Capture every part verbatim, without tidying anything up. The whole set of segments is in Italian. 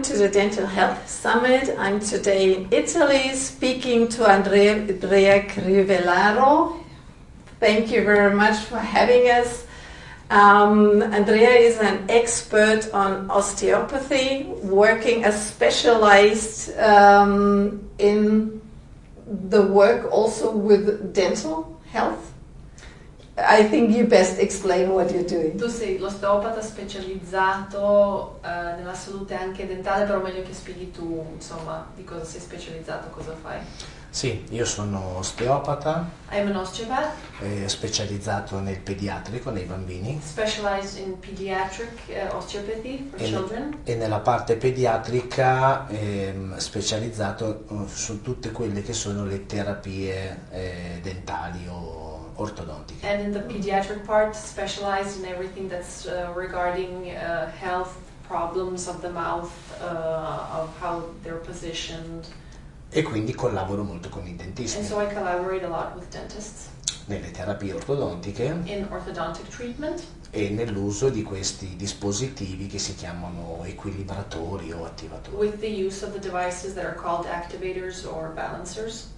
to the Dental Health Summit. I'm today in Italy speaking to Andrea, Andrea Crivellaro. Thank you very much for having us. Um, Andrea is an expert on osteopathy, working as specialized um, in the work also with dental health. I think you best explain what you're doing. Tu sei l'osteopata specializzato uh, nella salute anche dentale, però meglio che spieghi tu, insomma, di cosa sei specializzato, cosa fai. Sì, io sono osteopata, I'm an osteopath, eh, specializzato nel pediatrico, nei bambini. Specialized in pediatric uh, osteopathy for e, children. E nella parte pediatrica ehm, specializzato uh, su tutte quelle che sono le terapie eh, dentali o ortodontiche. And in the pediatric part, specialized in everything that's uh, regarding uh, health problems of the mouth, uh, of how they're positioned. E quindi collaboro molto con i dentisti. And so I collaborate a lot with dentists. Nelle terapie ortodontiche. In orthodontic treatment. E nell'uso di questi dispositivi che si chiamano equilibratori o attivatori. With the use of the devices that are called activators or balancers.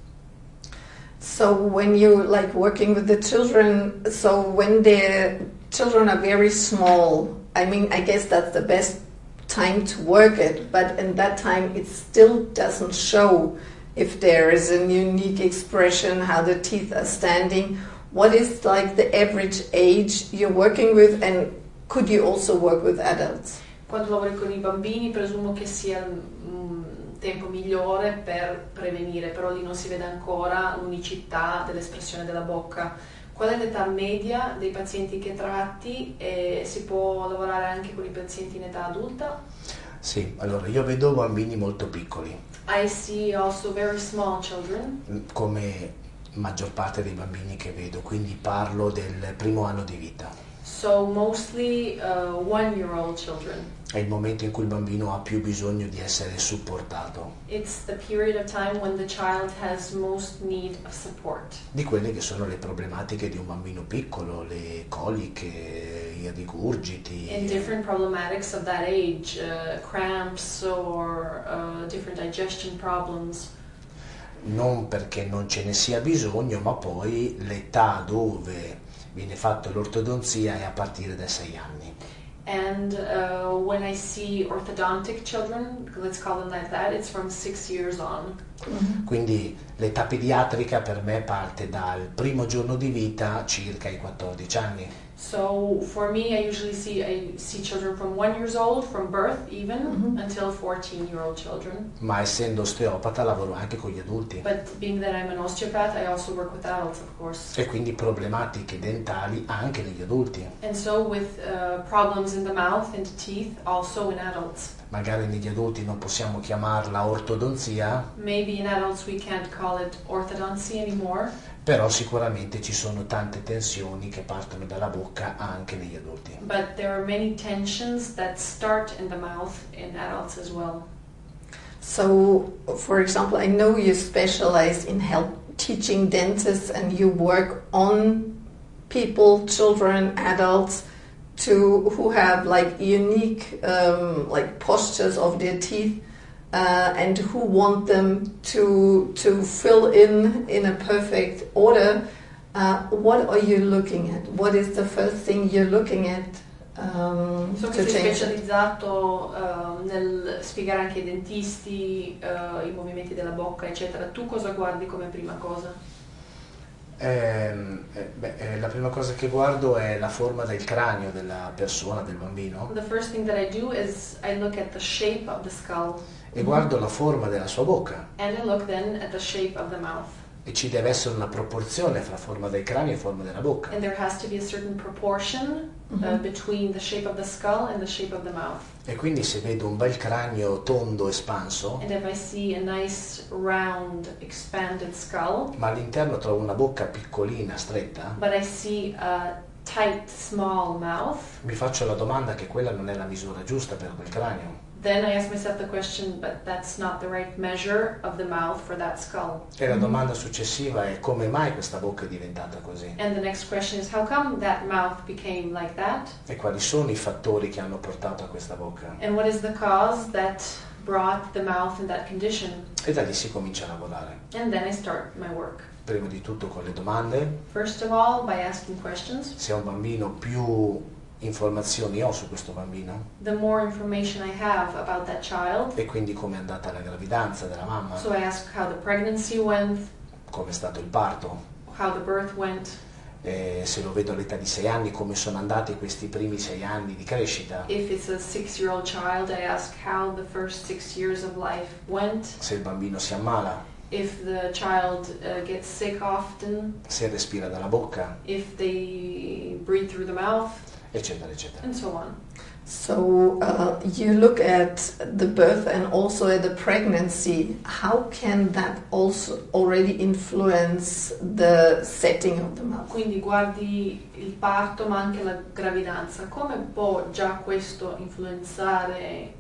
So when you like working with the children, so when the children are very small, I mean, I guess that's the best time to work it, but in that time it still doesn't show if there is a unique expression, how the teeth are standing. What is like the average age you're working with, and could you also work with adults? Quando lavori con i bambini presumo che sia il tempo migliore per prevenire, però lì non si vede ancora l'unicità dell'espressione della bocca. Qual è l'età media dei pazienti che tratti e si può lavorare anche con i pazienti in età adulta? Sì, allora io vedo bambini molto piccoli. I see also very small children. Come maggior parte dei bambini che vedo, quindi parlo del primo anno di vita. So mostly uh, one-year-old children. È il momento in cui il bambino ha più bisogno di essere supportato. It's the period of time when the child has most need of support. Di quelle che sono le problematiche di un bambino piccolo, le coliche, i rigurgiti. And different problematics of that age, uh, cramps or uh, different digestion problems. Non perché non ce ne sia bisogno, ma poi l'età dove viene fatta l'ortodonzia è a partire dai sei anni. And uh, when I see orthodontic children, let's call them like that, it's from six years on. Mm-hmm. Quindi l'età pediatrica per me parte dal primo giorno di vita circa ai quattordici anni. So for me, I usually see I see children from one years old, from birth even, mm-hmm. until fourteen-year-old children. Ma essendo osteopata lavoro anche con gli adulti. But being that I'm an osteopath, I also work with adults, of course. E quindi problematiche dentali anche negli adulti. And so with uh, problems in the mouth and teeth, also in adults. Magari negli adulti non possiamo chiamarla ortodonzia. Maybe in adults we can't call it orthodoncy anymore. Però sicuramente ci sono tante tensioni che partono dalla bocca anche negli adulti. But there are many tensions that start in the mouth in adults as well. So, for example, I know you specialize in help teaching dentists and you work on people, children, adults, to who have like unique um, like postures of their teeth. Uh, and who want them to to fill in in a perfect order. Uh, what are you looking at? What is the first thing you're looking at? Um, so che sei specializzato uh, nel spiegare anche ai dentisti uh, i movimenti della bocca, eccetera. Tu cosa guardi come prima cosa? Eh, beh, eh, la prima cosa che guardo è la forma del cranio della persona, del bambino. The first thing that I do is I look at the shape of the skull. E guardo la forma della sua bocca. And I look then at the shape of the mouth. E ci deve essere una proporzione fra forma del cranio e forma della bocca. And there has to be a certain proportion uh, mm-hmm. between the shape of the skull and the shape of the mouth. E quindi se vedo un bel cranio tondo espanso, and if I see a nice round expanded skull, ma all'interno trovo una bocca piccolina, stretta, but I see a tight small mouth, mi faccio la domanda che quella non è la misura giusta per quel cranio. Then I ask myself the question, but that's not the right measure of the mouth for that skull. E la domanda successiva è come mai questa bocca è diventata così? And the next question is how come that mouth became like that? E quali sono i fattori che hanno portato a questa bocca? And what is the cause that brought the mouth in that condition. E da lì si comincia a lavorare. And then I start my work. Prima di tutto con le domande. First of all, by asking questions. Se ho un bambino, più informazioni ho su questo bambino. The more information I have about that child. E quindi come è andata la gravidanza della mamma. So I ask how the pregnancy went. Come è stato il parto. How the birth went. Eh, se lo vedo all'età di sei anni, come sono andati questi primi sei anni di crescita. If it's a six-year-old child, I ask how the first six years of life went. Se il bambino si ammala. If the child uh, gets sick often. Se respira dalla bocca. If they breathe through the mouth. Eccetera, eccetera. And so on. So uh, you look at the birth and also at the pregnancy. How can that also already influence the setting of the mouth? Quindi guardi il parto ma anche la gravidanza. Come può già questo influenzare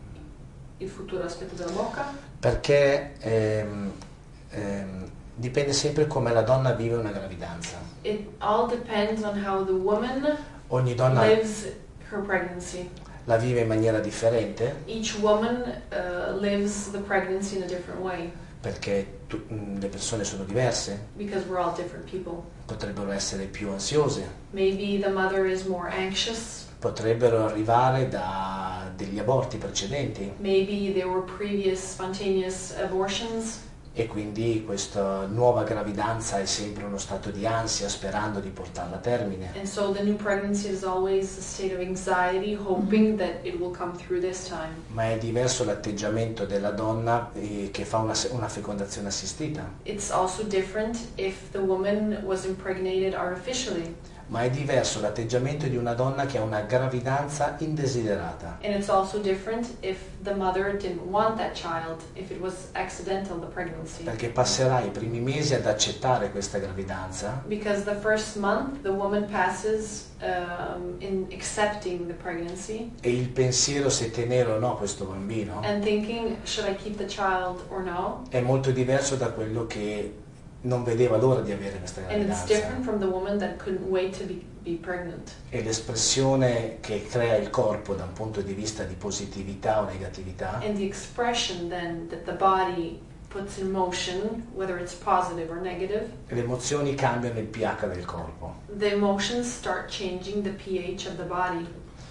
il futuro aspetto della bocca? Perché ehm, ehm, dipende sempre come la donna vive una gravidanza. It all depends on how the woman Ogni donna lives her pregnancy. la vive in maniera differente. Each woman uh, lives the pregnancy in a different way. Perché tu, le persone sono diverse. Because we're all different people. Potrebbero essere più ansiose. Maybe the mother is more anxious. Potrebbero arrivare da degli aborti precedenti. Maybe there were previous spontaneous abortions. E quindi questa nuova gravidanza è sempre uno stato di ansia sperando di portarla a termine. And so the new pregnancy is always a state of anxiety, hoping that it will come through this time. Ma è diverso l'atteggiamento della donna eh, che fa una, una fecondazione assistita. It's also different if the woman was impregnated artificially. Ma è diverso l'atteggiamento di una donna che ha una gravidanza indesiderata. And it's also different if the mother didn't want that child, if it was accidental, the pregnancy. Perché passerà i primi mesi ad accettare questa gravidanza. Because the first month the woman passes um, in accepting the pregnancy. E il pensiero se tenere o no questo bambino. And thinking, should I keep the child or no? È molto diverso da quello che non vedeva l'ora di avere questa And it's gravidanza. different from the woman that couldn't wait to be, be pregnant. E l'espressione che crea il corpo da un punto di vista di positività o negatività And the expression then that the body puts in motion, whether it's positive or negative, le emozioni cambiano il pH del corpo the emotions start changing the pH of the body.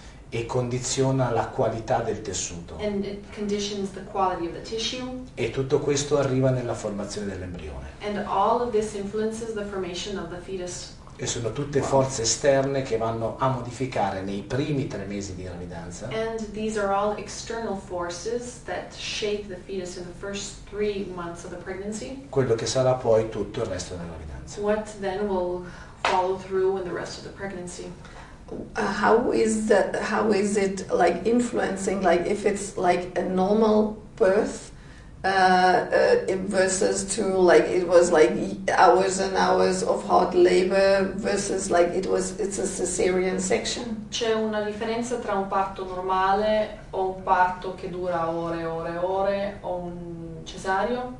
e condiziona la qualità del tessuto. And it conditions the quality of the tissue. E tutto questo arriva nella formazione dell'embrione. And all of this influences the formation of the fetus. E sono tutte forze esterne che vanno a modificare nei primi tre mesi di gravidanza And these are all external forces that shape the fetus in the first three months of the pregnancy. quello che sarà poi tutto il resto della gravidanza. What then will follow through in the rest of the pregnancy? Uh, how is that? How is it like influencing? Like if it's like a normal birth uh, uh, versus to like it was like hours and hours of hard labor versus like it was it's a cesarean section. C'è una differenza tra un parto normale o un parto che dura ore e ore e ore o un cesareo?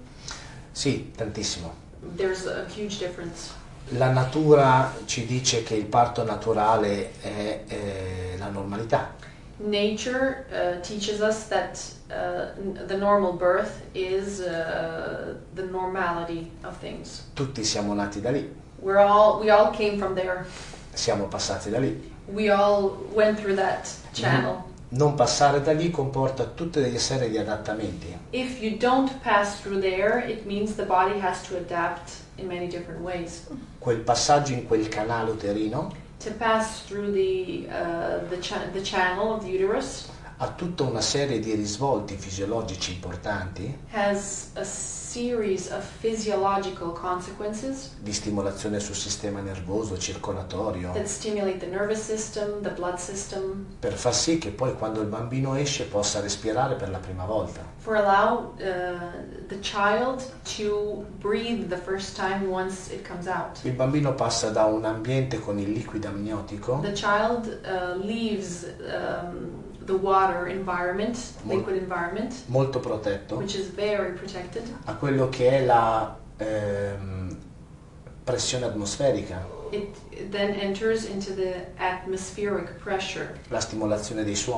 Sì, tantissimo. There's a huge difference. La natura ci dice che il parto naturale è eh, la normalità. Nature uh, teaches us that uh, n- the normal birth is uh, the normality of things. Tutti siamo nati da lì, We're all we all came from there. siamo passati da lì. We all went through that channel. Non passare da lì comporta tutte delle serie di adattamenti. If you don't pass through there, it means the body has to adapt in many different ways. Quel passaggio in quel canale uterino To pass through the uh, the, cha- the channel of the uterus ha tutta una serie di risvolti fisiologici importanti, has a series of physiological consequences di stimolazione sul sistema nervoso, circolatorio, that stimulate the nervous system, the blood system, per far sì che poi quando il bambino esce possa respirare per la prima volta. for allow uh, the child to breathe the first time once it comes out. Il bambino passa da un ambiente con il liquido amniotico The child uh, leaves um, the water environment, Mol- liquid environment, molto protetto which is very protected, a quello che è la ehm, pressione atmosferica, it then enters into the atmospheric pressure, la stimolazione dei suoni,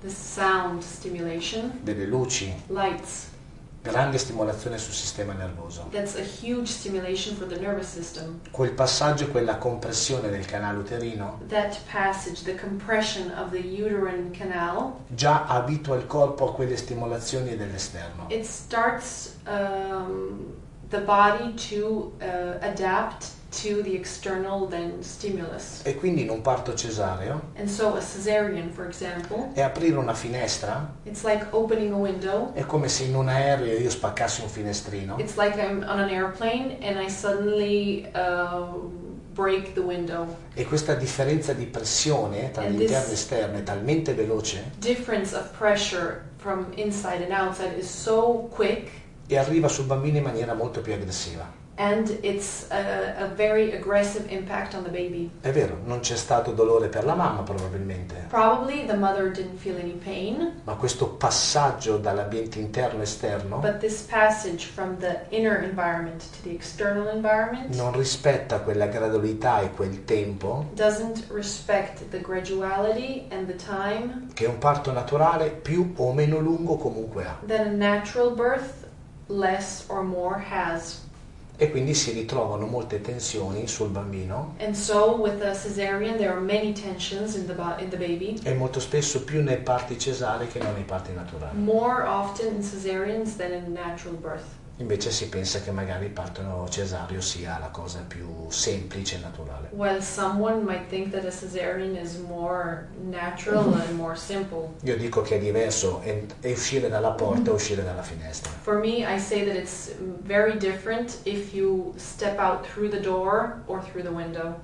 The sound stimulation, delle luci, lights. grande stimolazione sul sistema nervoso. That's a huge stimulation for the nervous system. Quel passaggio, quella compressione del canale uterino, That passage, the compression of the uterine canal, già abitua il corpo a quelle stimolazioni dell'esterno. it starts um, the body to uh, adapt to the external then stimulus. E quindi in un parto cesareo And so a cesarean, for example, è aprire una finestra, it's like opening a window. è come se in un aereo io spaccassi un finestrino It's like I'm on an airplane and I suddenly uh, break the window. e questa differenza di pressione tra And l'interno e this- l'esterno è talmente veloce Difference of pressure from inside and outside is so quick, e arriva sul bambino in maniera molto più aggressiva. and it's a, a very aggressive impact on the baby. È vero, non c'è stato dolore per la mamma probabilmente, Probably the mother didn't feel any pain, ma questo passaggio dall'ambiente interno esterno but this passage from the inner environment to the external environment non rispetta quella gradualità e quel tempo doesn't respect the graduality and the time che un parto naturale più o meno lungo comunque ha. that a natural birth less or more has. E quindi si ritrovano molte tensioni sul bambino And so with a cesarean there are many tensions in the bo- in the baby, e molto spesso più nei parti cesarei che non nei parti naturali. more often in cesareans than in natural birth. Invece si pensa che magari il parto cesareo sia la cosa più semplice e naturale. While someone might think that a cesarean is more natural and more simple. Io dico che è diverso è, è uscire dalla porta o uscire dalla finestra. For me, I say that it's very different if you step out through the door or through the window.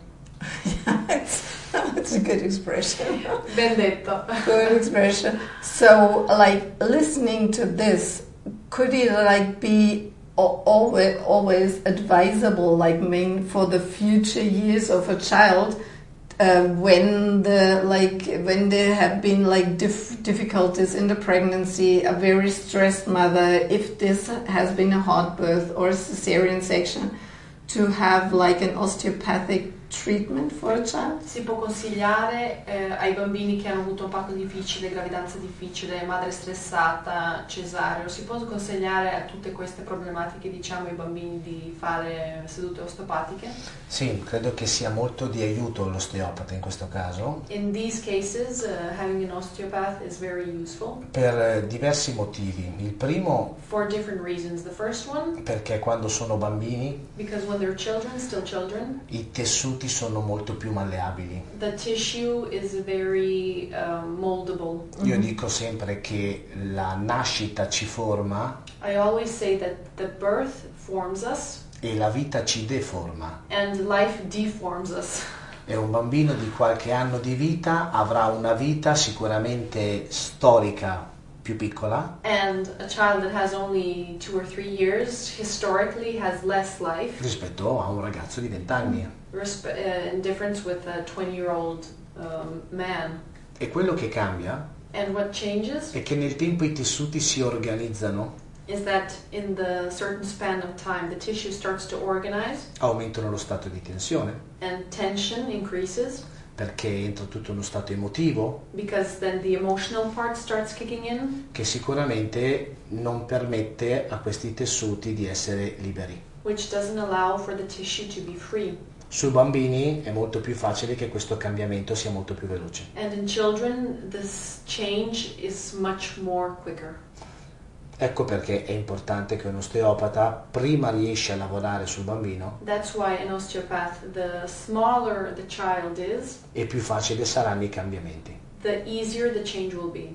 It's, it's a good expression. Ben detto. Good expression. So, like listening to this, could it like be always always advisable, like mean for the future years of a child, uh, when the like when there have been like dif- difficulties in the pregnancy, a very stressed mother, if this has been a hard birth or a cesarean section, to have like an osteopathic treatment for a child? Si può consigliare eh, ai bambini che hanno avuto un parto difficile, gravidanza difficile, madre stressata, cesareo, si può consigliare a tutte queste problematiche, diciamo, ai bambini di fare sedute osteopatiche? Sì, credo che sia molto di aiuto l'osteopata in questo caso In these cases, uh, having an osteopath is very useful per eh, diversi motivi. Il primo for different reasons. The first one, perché quando sono bambini because when they're children, still children, i tessuti sono molto più malleabili. the tissue is very uh, moldable. Io dico sempre che la nascita ci forma I always say that the birth forms us e la vita ci deforma. and life deforms us. E un bambino di qualche anno di vita avrà una vita sicuramente storica più piccola, And a child that has only two or three years historically has less life rispetto a un ragazzo di venti anni. resp- uh, in difference with a twenty-year-old um, man. E quello che cambia And what changes è che nel tempo i tessuti si organizzano, is that in the certain span of time the tissue starts to organize aumentano lo stato di tensione, and tension increases perché entra tutto uno stato emotivo because then the emotional part starts kicking in, che sicuramente non permette a questi tessuti di essere liberi. which doesn't allow for the tissue to be free. Sui bambini è molto più facile che questo cambiamento sia molto più veloce. And in children this change is much more quicker. Ecco perché è importante che un osteopata prima riesce a lavorare sul bambino That's why an osteopath, the smaller the child is, e più facile saranno i cambiamenti. the easier the change will be.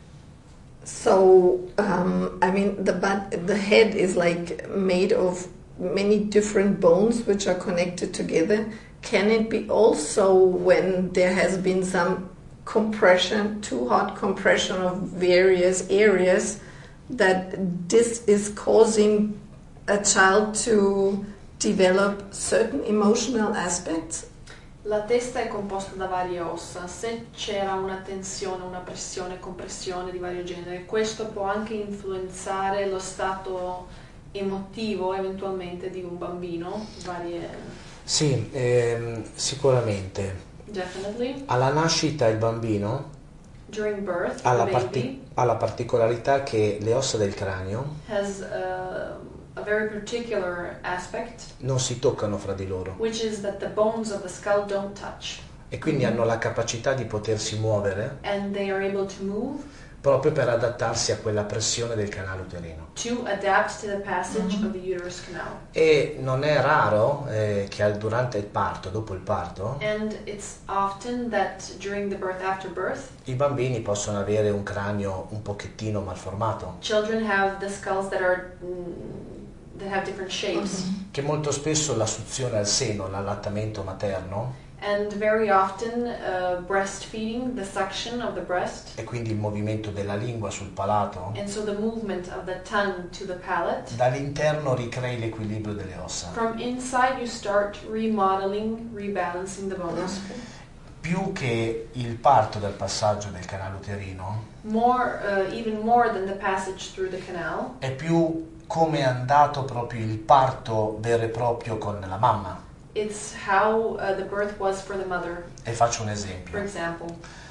So, um, I mean, the but the head is like made of many different bones which are connected together. Can it be also when there has been some compression, too hot compression of various areas, that this is causing a child to develop certain emotional aspects? La testa è composta da varie ossa. Se c'era una tensione, una pressione, compressione di vario genere, questo può anche influenzare lo stato emotivo eventualmente di un bambino. Varie. Sì, ehm, sicuramente. Definitely. Alla nascita il bambino during birth, ha la, the parti- baby ha la particolarità che le ossa del cranio has uh, a very particular aspect, non si toccano fra di loro which is that the bones of the skull don't touch, e quindi hanno la capacità di potersi muovere and they are able to move proprio per adattarsi a quella pressione del canale uterino. to adapt to the passage of the uterus canal. E non è raro eh, che al- durante il parto, dopo il parto, And it's often that during the birth, after birth, i bambini possono avere un cranio un pochettino malformato, children have the skulls that are mm, that have different shapes, che molto spesso la suzione al seno, l'allattamento materno and very often uh, breastfeeding, the suction of the breast, e quindi il movimento della lingua sul palato, and so the movement of the tongue to the palate. dall'interno ricrei l'equilibrio delle ossa. From inside, you start remodeling, rebalancing the bones. Più che il parto del passaggio del canale uterino, More, uh, even more than the passage through the canal, è più come è andato proprio il parto vero e proprio con la mamma. it's how uh, the birth was for the mother. E faccio un For esempio. example,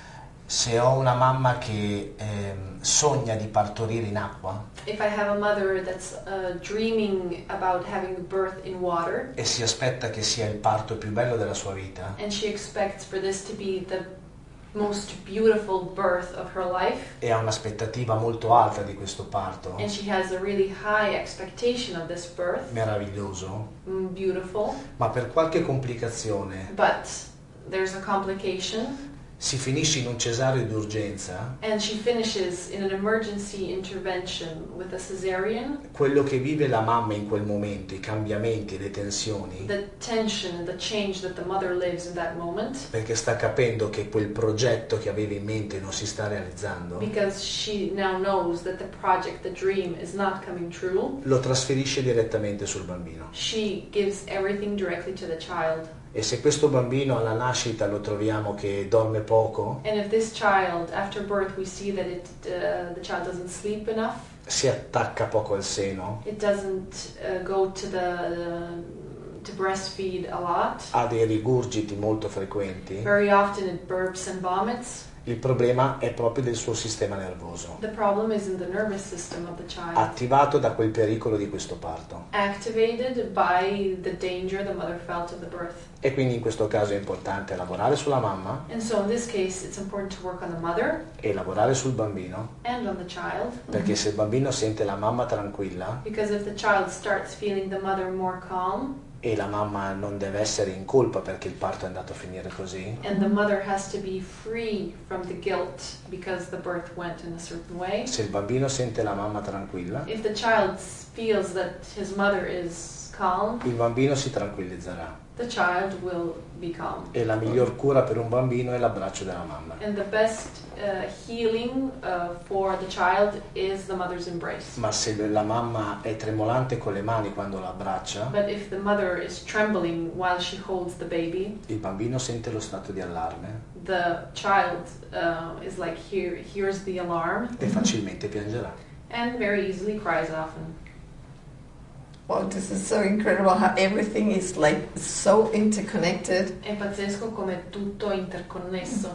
Se ho una mamma che ehm, sogna di partorire in acqua if I have a mother that's uh, dreaming about having birth in water, e si aspetta che sia il parto più bello della sua vita, and she expects for this to be the most beautiful birth of her life, e ha un'aspettativa molto alta di questo parto, and she has a really high expectation of this birth, meraviglioso, mm, beautiful, ma per qualche complicazione but there's a complication, si finisce in un cesareo d'urgenza, and she finishes in an emergency intervention with a cesarean. quello che vive la mamma in quel momento, i cambiamenti, le tensioni, The tension and the change that the mother lives in that moment, perché sta capendo che quel progetto che aveva in mente non si sta realizzando, because she now knows that the project, the dream, is not coming true, lo trasferisce direttamente sul bambino. she gives everything directly to the child. E se questo bambino alla nascita lo troviamo che dorme poco, And if this child, after birth, we see that it, uh, the child doesn't sleep enough, si attacca poco al seno, it doesn't uh, go to the to breastfeed a lot, ha dei rigurgiti molto frequenti, very often it burps and vomits. il problema è proprio del suo sistema nervoso, The problem is in the nervous system of the child, attivato da quel pericolo di questo parto. activated by the danger the mother felt of the birth. E quindi in questo caso è importante lavorare sulla mamma And so in this case, it's important to work on the mother e lavorare sul bambino, and on the child, perché se il bambino sente la mamma tranquilla because if the child starts feeling the mother more calm, e la mamma non deve essere in colpa perché il parto è andato a finire così, and the mother has to be free from the guilt because the birth went in a certain way. se il bambino sente la mamma tranquilla, If the child feels that his mother is calm, il bambino si tranquillizzerà. the child will be calm. E la miglior cura per un bambino è l'abbraccio della mamma. And the best uh, healing uh, for the child is the mother's embrace. Ma se la mamma è tremolante con le mani quando l'abbraccia, But if the mother is trembling while she holds the baby, il bambino sente lo stato di allarme the child uh, is like, here, hears the alarm e facilmente piangerà. and very easily cries often. Wow, this is so incredible how everything is like so interconnected. È pazzesco come tutto è interconnesso.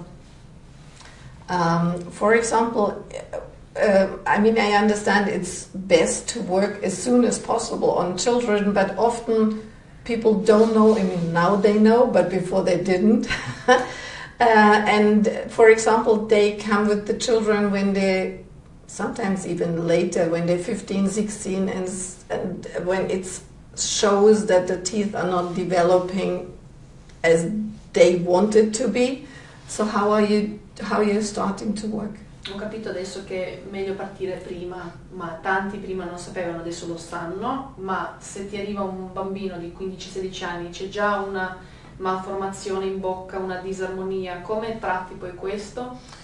Um, for example, uh, I mean, I understand it's best to work as soon as possible on children, but often people don't know. I mean, now they know, but before they didn't. uh, and for example, they come with the children when they, sometimes even later, when they're fifteen, sixteen, and, and when it shows that the teeth are not developing as they wanted to be. So how are you? How are you starting to work? Ho capito adesso che è meglio partire prima, ma tanti prima non sapevano, adesso lo sanno, ma se ti arriva un bambino di quindici sedici anni, c'è già una malformazione in bocca, una disarmonia, come tratti poi questo?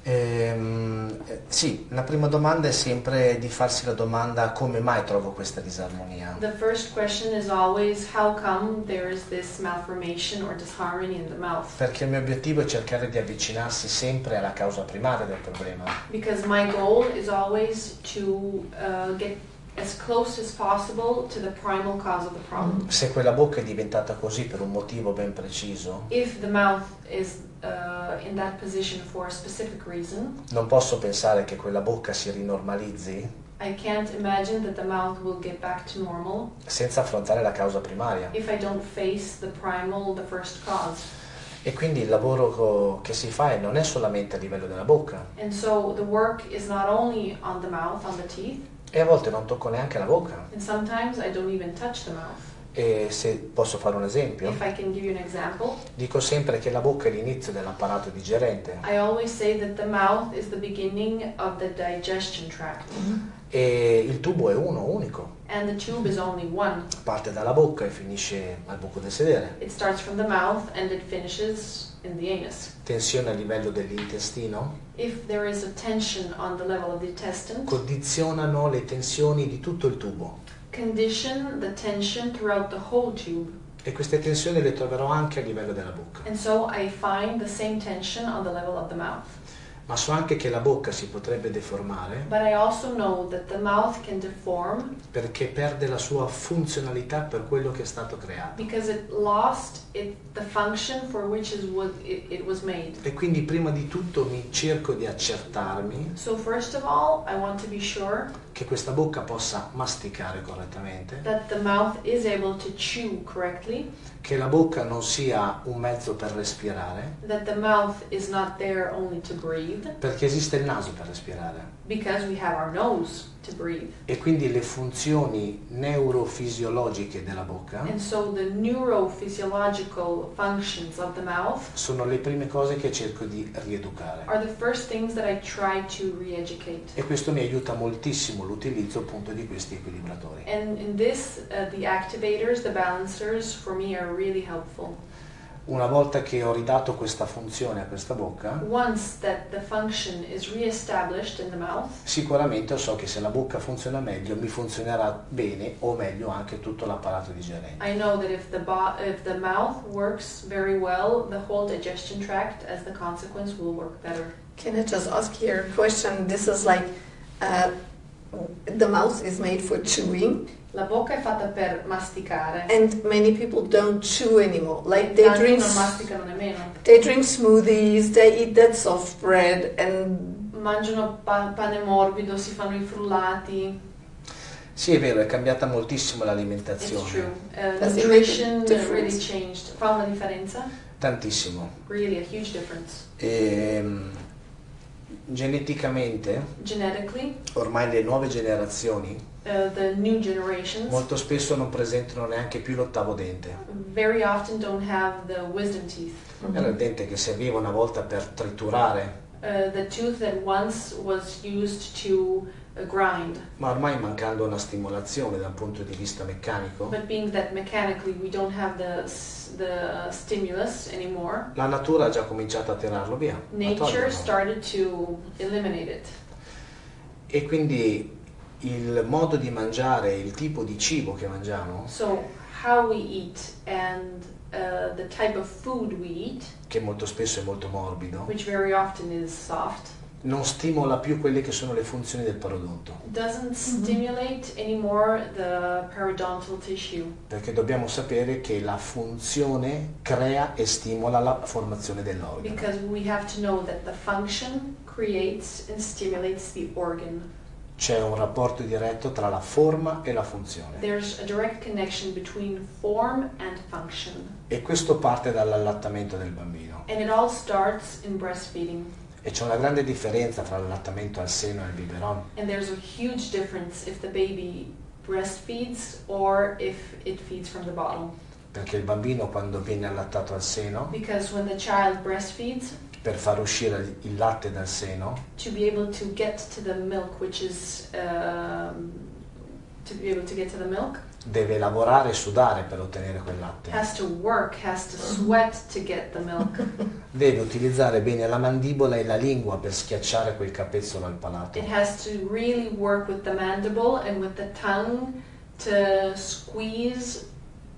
Ehm, sì, la prima domanda è sempre di farsi la domanda: come mai trovo questa disarmonia? The first question is always, how come there is this malformation or disharmony in the mouth? Perché il mio obiettivo è cercare di avvicinarsi sempre alla causa primaria del problema. Because my goal is always to uh, get as close as possible to the primal cause of the problem. Se quella bocca è diventata così per un motivo ben preciso, If the mouth is uh, in that position for a specific reason, non posso pensare che quella bocca si rinormalizzi I can't imagine that the mouth will get back to normal senza affrontare la causa primaria. if I don't face the primal, the first cause. E quindi il lavoro co- che si fa non è solamente a livello della bocca, And so the work is not only on the mouth, on the teeth, e a volte non tocco neanche la bocca. and sometimes I don't even touch the mouth. E se posso fare un esempio, If I can give you an example, dico sempre che la bocca è l'inizio dell'apparato digerente I always say that the mouth is the beginning of the digestion tract, e il tubo è uno, unico. and the tube is only one. Parte dalla bocca e finisce al buco del sedere. It starts from the mouth and it finishes in the anus. Tensione a livello dell'intestino If there is a tension on the level of the intestine, condizionano le tensioni di tutto il tubo, condition the tension throughout the whole tube. e queste tensioni le troverò anche a livello della bocca. And so I find the same tension on the level of the mouth. Ma so anche che la bocca si potrebbe deformare But I also know that the mouth can deform perché perde la sua funzionalità per quello che è stato creato. because it lost it, the function for which is what it, it was made. E quindi prima di tutto mi cerco di accertarmi So first of all, I want to be sure che questa bocca possa masticare correttamente, that the mouth is able to chew correctly, che la bocca non sia un mezzo per respirare, that the mouth is not there only to breathe, perché esiste il naso per respirare. because we have our nose to breathe. E quindi le funzioni neurofisiologiche della bocca And so the neurophysiological functions of the mouth sono le prime cose che cerco di rieducare. are the first things that I try to re-educate. E questo mi aiuta moltissimo l'utilizzo appunto di questi equilibratori. And in this, uh, the activators, the balancers, for me are really helpful. Una volta che ho ridato questa funzione a questa bocca, Once that the function is re-established in the mouth, sicuramente so che se la bocca funziona meglio, mi funzionerà bene o meglio anche tutto l'apparato digerente. I know that if the bo- if the mouth works very well, the whole digestion tract, as the consequence, will work better. Can I just ask here a question? This is like uh, the mouth is made for chewing, La bocca è fatta per masticare. and many people don't chew anymore. Like they Tanti drink, non masticano nemmeno. they drink smoothies, they eat that soft bread, and Mangiano pa- pane morbido, si fanno i frullati. Sì, è vero, è cambiata moltissimo It's l'alimentazione, true. Uh, Does it make a nutrition uh, difference? really changed. Fa una differenza? tantissimo. Really a huge difference. E, geneticamente, Genetically, ormai le nuove generazioni uh, the new generations molto spesso non presentano neanche più l'ottavo dente. very often don't have the wisdom teeth. Era il dente che serviva una volta per triturare, Uh, the tooth that once was used to uh, grind, ma ormai mancando una stimolazione dal punto di vista meccanico, but being that mechanically we don't have the s- the stimulus anymore, la natura ha già cominciato a tirarlo via, a nature toglierlo. started to eliminate it. E quindi il modo di mangiare, il tipo di cibo che mangiamo, So how we eat and uh, the type of food we eat, che molto spesso è molto morbido, which very often is soft, non stimola più quelle che sono le funzioni del parodonto, doesn't stimulate anymore the periodontal tissue, perché dobbiamo sapere che la funzione crea e stimola la formazione dell'organo. because we have to know that the function creates and stimulates the organ. C'è un rapporto diretto tra la forma e la funzione, There's a direct connection between form and function, e questo parte dall'allattamento del bambino. and it all starts in breastfeeding. E c'è una grande differenza tra l'allattamento al seno e il biberon, And there's a huge difference if the baby breastfeeds or if it feeds from the bottle. perché il bambino quando viene allattato al seno, Because when the child breastfeeds, per far uscire il latte dal seno, to be able to get to the milk, which is um, to be able to get to the milk, deve lavorare e sudare per ottenere quel latte. has to work, has to sweat to get the milk. Deve utilizzare bene la mandibola e la lingua per schiacciare quel capezzolo al palato. It has to really work with the mandible and with the tongue to squeeze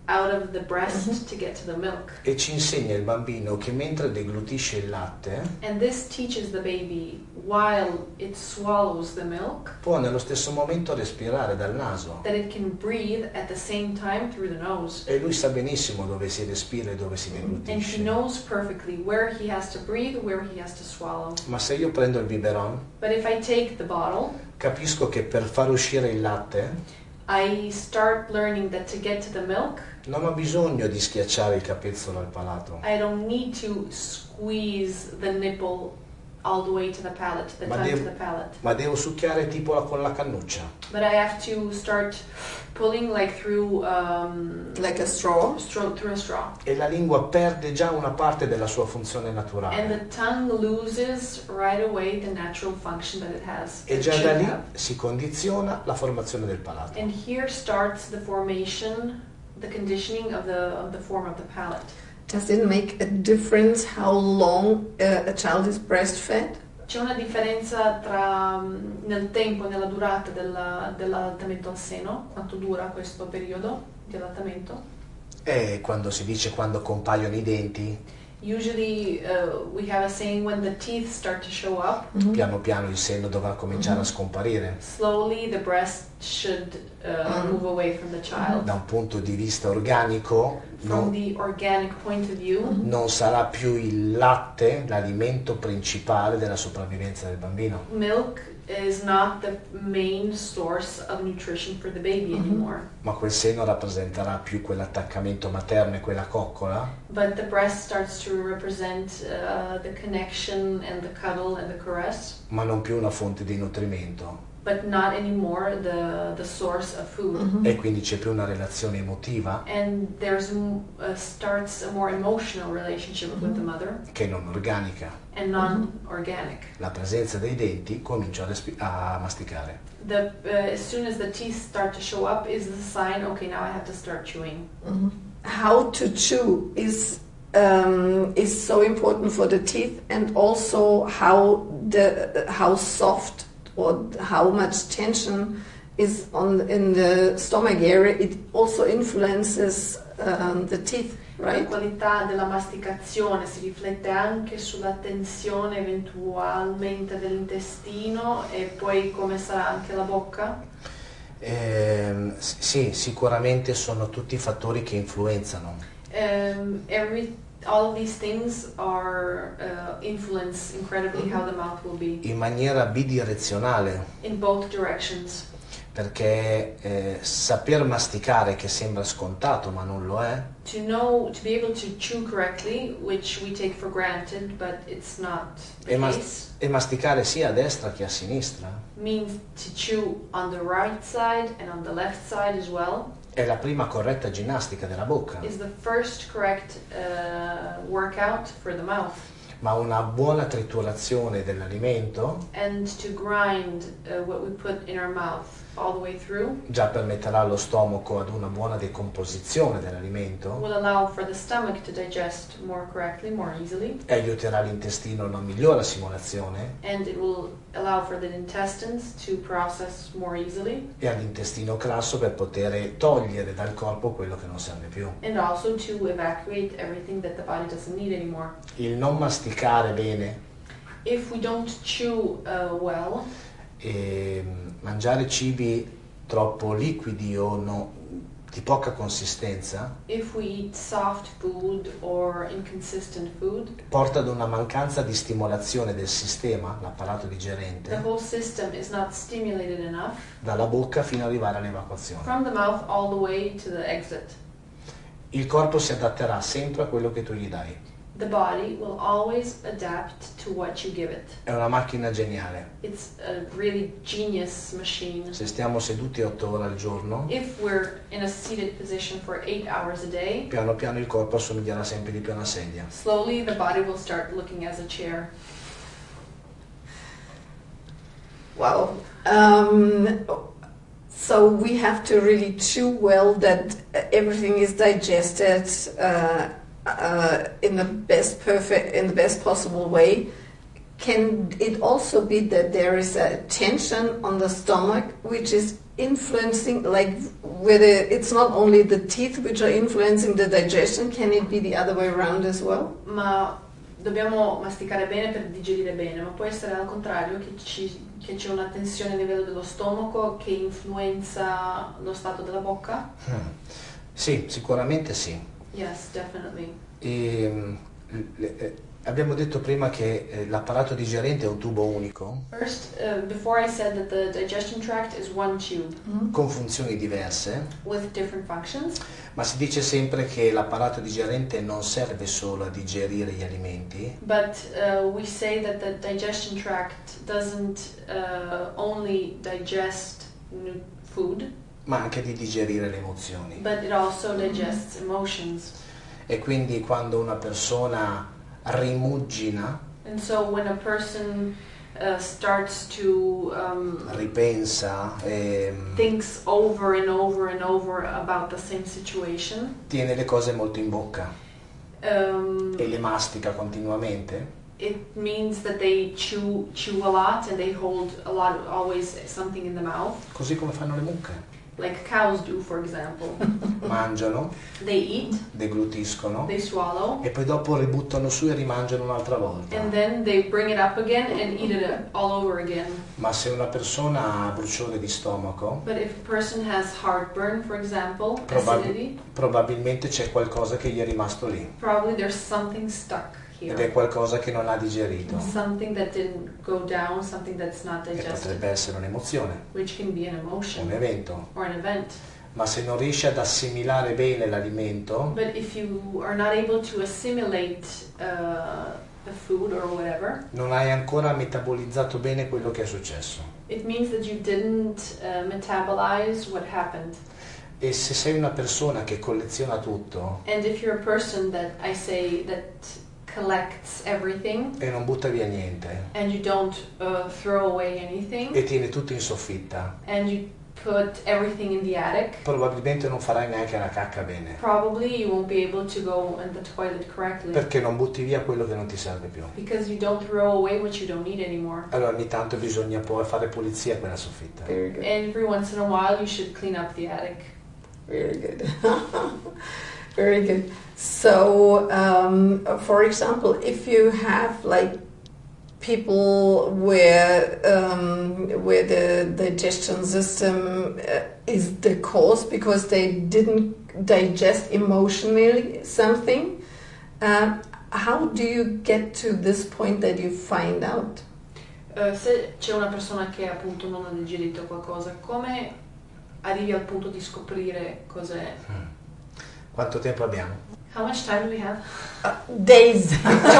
out of the breast mm-hmm. to get to the milk. E ci insegna il bambino che mentre deglutisce il latte, and this teaches the baby while it swallows the milk, può nello stesso momento respirare dal naso. That it can breathe at the same time through the nose. E lui sa benissimo dove si respira e dove si deglutisce. And he knows perfectly where he has to breathe, where he has to swallow. Ma se io prendo il biberon, but if I take the bottle, capisco che per far uscire il latte, I start learning that to get to the milk, non ho bisogno di schiacciare il capezzolo al palato. I don't need to squeeze the nipple all the way to the palate, the ma tongue devo, to the palate. Ma devo succhiare tipo la, con la cannuccia. But I have to start pulling like through um, like a straw. straw through a straw. E la lingua perde già una parte della sua funzione naturale. And the tongue loses right away the natural function that it has. E già da lì have. si condiziona la formazione del palato. And here starts the formation, the conditioning of the of the form of the palate. Does it make a difference how long uh, a child is breastfed? C'è una differenza tra um, nel tempo, nella durata della, dell'allattamento al seno, quanto dura questo periodo di allattamento? E quando si dice quando compaiono i denti, usually uh, we have a saying when the teeth start to show up. Mm-hmm. Piano piano il seno dovrà cominciare mm-hmm. a scomparire. Slowly the breast should uh, mm-hmm. move away from the child. Da un punto di vista organico, from non, the organic point of view, non sarà più il latte l'alimento principale della sopravvivenza del bambino. Milk is not the main source of nutrition for the baby mm-hmm. anymore. Ma quel seno rappresenterà più quell'attaccamento materno e quella coccola. But the breast starts to represent uh, the connection and the cuddle and the caress. Ma non più una fonte di nutrimento. But not anymore the the source of food. Mm-hmm. E quindi c'è più una relazione emotiva. And there's uh, starts a more emotional relationship mm-hmm. with the mother. Che non organica. And non-organic. La presenza dei denti comincia a, respi- a masticare. The, uh, as soon as the teeth start to show up is the sign, okay, now I have to start chewing. Mm-hmm. How to chew is um, is so important for the teeth, and also how the how soft or how much tension is on in the stomach area. It also influences um, the teeth. Right. La qualità della masticazione si riflette anche sulla tensione eventualmente dell'intestino e poi come sarà anche la bocca? Eh, sì, sicuramente sono tutti fattori che influenzano. Um, every, all of these things are uh, influence incredibly how the mouth will be. In maniera bidirezionale. In both directions. Perché eh, saper masticare, che sembra scontato ma non lo è, to know, to be able to chew correctly, which we take for granted, but it's not the e, mas- case, e masticare sia a destra che a sinistra, means to chew on the right side and on the left side as well. È la prima corretta ginnastica della bocca. Is the first correct uh, workout for the mouth. Ma una buona triturazione dell'alimento and to grind uh, what we put in our mouth all the way through già permetterà allo stomaco ad una buona decomposizione dell'alimento will allow for the stomach to digest more correctly, more easily, e aiuterà l'intestino a una migliore assimilazione and it will allow for the intestines to process more easily e all'intestino grasso per poter togliere dal corpo quello che non serve più. And also to evacuate everything that the body doesn't need anymore. Il non masticare bene, if we don't chew uh, well, e mangiare cibi troppo liquidi o no, di poca consistenza, if we eat soft food or inconsistent food, porta ad una mancanza di stimolazione del sistema, l'apparato digerente, the whole system is not stimulated enough, dalla bocca fino ad arrivare all'evacuazione. From the mouth all the way to the exit. Il corpo si adatterà sempre a quello che tu gli dai. The body will always adapt to what you give it. È una macchina geniale. It's a really genius machine. Se stiamo seduti otto ore al giorno, if we're in a seated position for eight hours a day, piano piano il corpo assomiglierà sempre di più a una sedia. Slowly the body will start looking as a chair. Wow. Um, so we have to really chew well that everything is digested uh, Uh, in the best perfect, in the best possible way. Can it also be that there is a tension on the stomach which is influencing, like whether it's not only the teeth which are influencing the digestion, can it be the other way around as well? Ma dobbiamo masticare bene per digerire bene, ma può essere al contrario che, ci, che c'è una tensione a livello dello stomaco che influenza lo stato della bocca? Hmm. Sì, sicuramente sì. Yes, definitely. E, le, eh, abbiamo detto prima che eh, l'apparato digerente è un tubo unico. First, uh, before I said that the digestion tract is one tube Mm-hmm. Con funzioni diverse, with different functions, ma si dice sempre che l'apparato digerente non serve solo a digerire gli alimenti, but uh, we say that the digestion tract doesn't uh, only digest nu- food, ma anche di digerire le emozioni. but it also digests emotions. E quindi quando una persona rimugina, And so when a person uh, starts to um, ripensa, e, thinks over and over and over about the same situation, tiene le cose molto in bocca um, e le mastica continuamente, it means that they chew chew a lot and they hold a lot of always something in the mouth, così come fanno le mucche. like cows do, for example. Mangiano, They eat, deglutiscono they swallow, e poi dopo ributtano su e rimangiano un'altra volta. and then they bring it up again and eat it all over again. Ma se una persona ha bruciore di stomaco, But if a person has heartburn, for example, probab- acidity, probabilmente c'è qualcosa che gli è rimasto lì probably there's something stuck ed è here. qualcosa che non ha digerito Something that didn't go down, something that's not e digested, potrebbe essere un'emozione, which can be an un emotion evento. or an event. Ma se non riesci ad assimilare bene l'alimento, But if you are not able to assimilate uh, the food or whatever, non hai ancora metabolizzato bene quello che è successo. it means that you didn't uh, metabolize what happened. E se sei una persona che colleziona tutto And if you're a person that I say that collects everything e non butta via niente and you don't uh, throw away anything e tieni tutto in soffitta, and you put everything in the attic, probabilmente non farai neanche la cacca bene, probably you won't be able to go in the toilet correctly perché non butti via quello che non ti serve più. because you don't throw away what you don't need anymore. Allora ogni tanto bisogna poi fare pulizia a quella soffitta. Very good. And every once in a while you should clean up the attic. Very good. Very good. So, um, for example, if you have like people where um, where the digestion system uh, is the cause because they didn't digest emotionally something, uh, how do you get to this point that you find out? Uh, se c'è una persona che appunto non ha digerito qualcosa, come arrivi al punto di scoprire cos'è? Mm. Quanto tempo abbiamo? How much time do we have? Uh, days.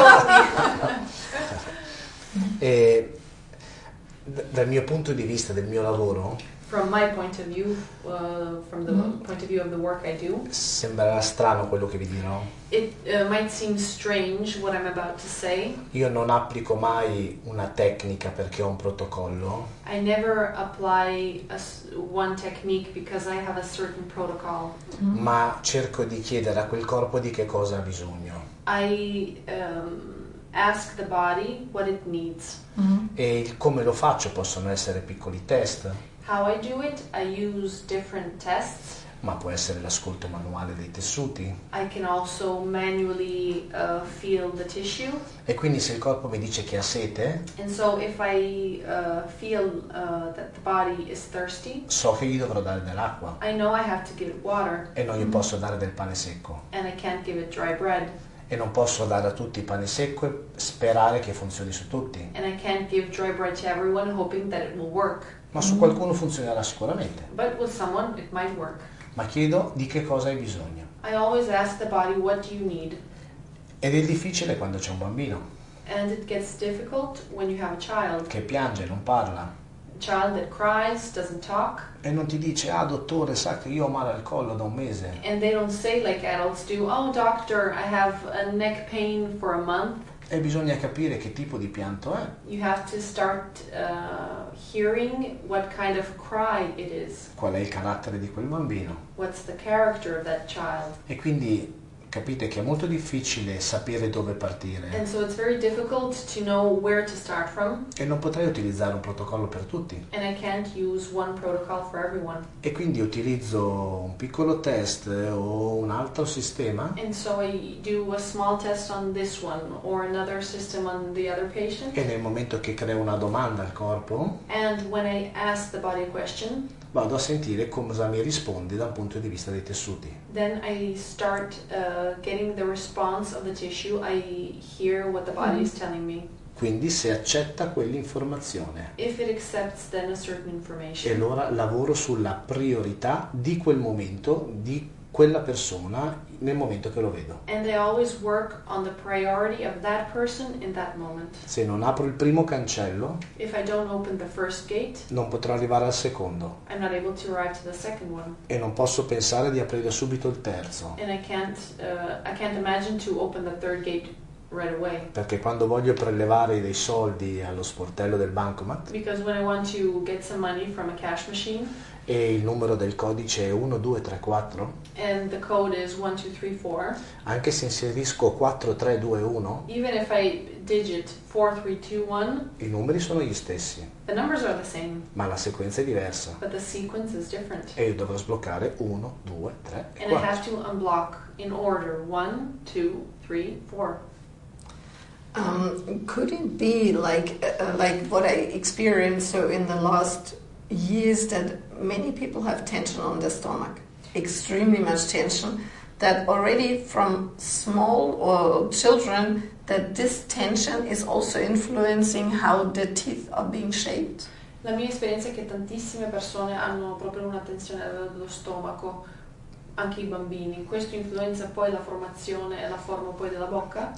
E d- dal mio punto di vista, del mio lavoro, From my point of view, uh, from the Mm. point of view of the work I do, sembrerà strano quello che vi dirò. it uh, might seem strange what I'm about to say. Io non applico mai una tecnica perché ho un protocollo, I never apply a s one technique because I have a certain protocol. ma cerco di chiedere a quel corpo di che cosa ha bisogno. I um, ask the body what it needs. Mhm. E il come lo faccio possono essere piccoli test, How I do it, I use different tests. ma può essere l'ascolto manuale dei tessuti. I can also manually uh, feel the tissue. E quindi se il corpo mi dice che ha sete, And so if I uh, feel uh, that the body is thirsty, so che gli dovrò dare dell'acqua I know I have to give it water e non gli posso dare del pane secco. and I can't give it dry bread. E non posso dare a tutti pane secco e sperare che funzioni su tutti. And I can't give dry bread to everyone hoping that it will work. Ma su qualcuno funzionerà sicuramente. But with someone, it might work. Ma chiedo di che cosa hai bisogno. I always ask the body, what do you need? Ed è difficile quando c'è un bambino And it gets difficult when you have a child. che piange, non parla A child that cries, doesn't talk, e non ti dice: ah dottore, sa che io ho male al collo da un mese. and they don't say like adults do, oh doctor, I have a neck pain for a month. E bisogna capire che tipo di pianto è. You have to start uh, hearing what kind of cry it is. Qual è il carattere di quel bambino. What's the character of that child? E quindi Capite che è molto difficile sapere dove partire And so it's very difficult to know where to start from, e non potrei utilizzare un protocollo per tutti. and I can't use one protocol for everyone. E quindi utilizzo un piccolo test o un altro sistema And so I do a small test on this one or another system on the other patient. e nel momento che creo una domanda al corpo And when I ask the body a question, vado a sentire cosa mi risponde dal punto di vista dei tessuti. then I start uh, getting the response of the tissue. I hear what the body is telling me. Quindi se accetta quell'informazione If it accepts then a certain e information, allora lavoro sulla priorità di quel momento, di quella persona nel momento che lo vedo. and I always work on the priority of that person in that moment. Se non apro il primo cancello If I don't open the first gate, non potrò arrivare al secondo I'm not able to arrive to the second one, e non posso pensare di aprire subito il terzo, and I can't uh, I can't imagine to open the third gate right away. perché quando voglio prelevare dei soldi allo sportello del bancomat Because when I want to get some money from a cash machine e il numero del codice è uno due tre quattro, and the code is one two three four, anche se inserisco quattro tre due uno, even if I digit four three two one, i numeri sono gli stessi, the numbers are the same, ma la sequenza è diversa but the sequence is different. e io dovrò sbloccare uno, due, tre e And I quattro. have to unblock in order one, two, three, four. Um, could it be like uh, like what I experienced so in the last years that many people have tension on their stomach, extremely much tension, that already from small or children that this tension is also influencing how the teeth are being shaped? La mia esperienza è che tantissime persone hanno proprio una tensione dello stomaco, anche i bambini. Questo influenza poi la formazione e la forma poi della bocca?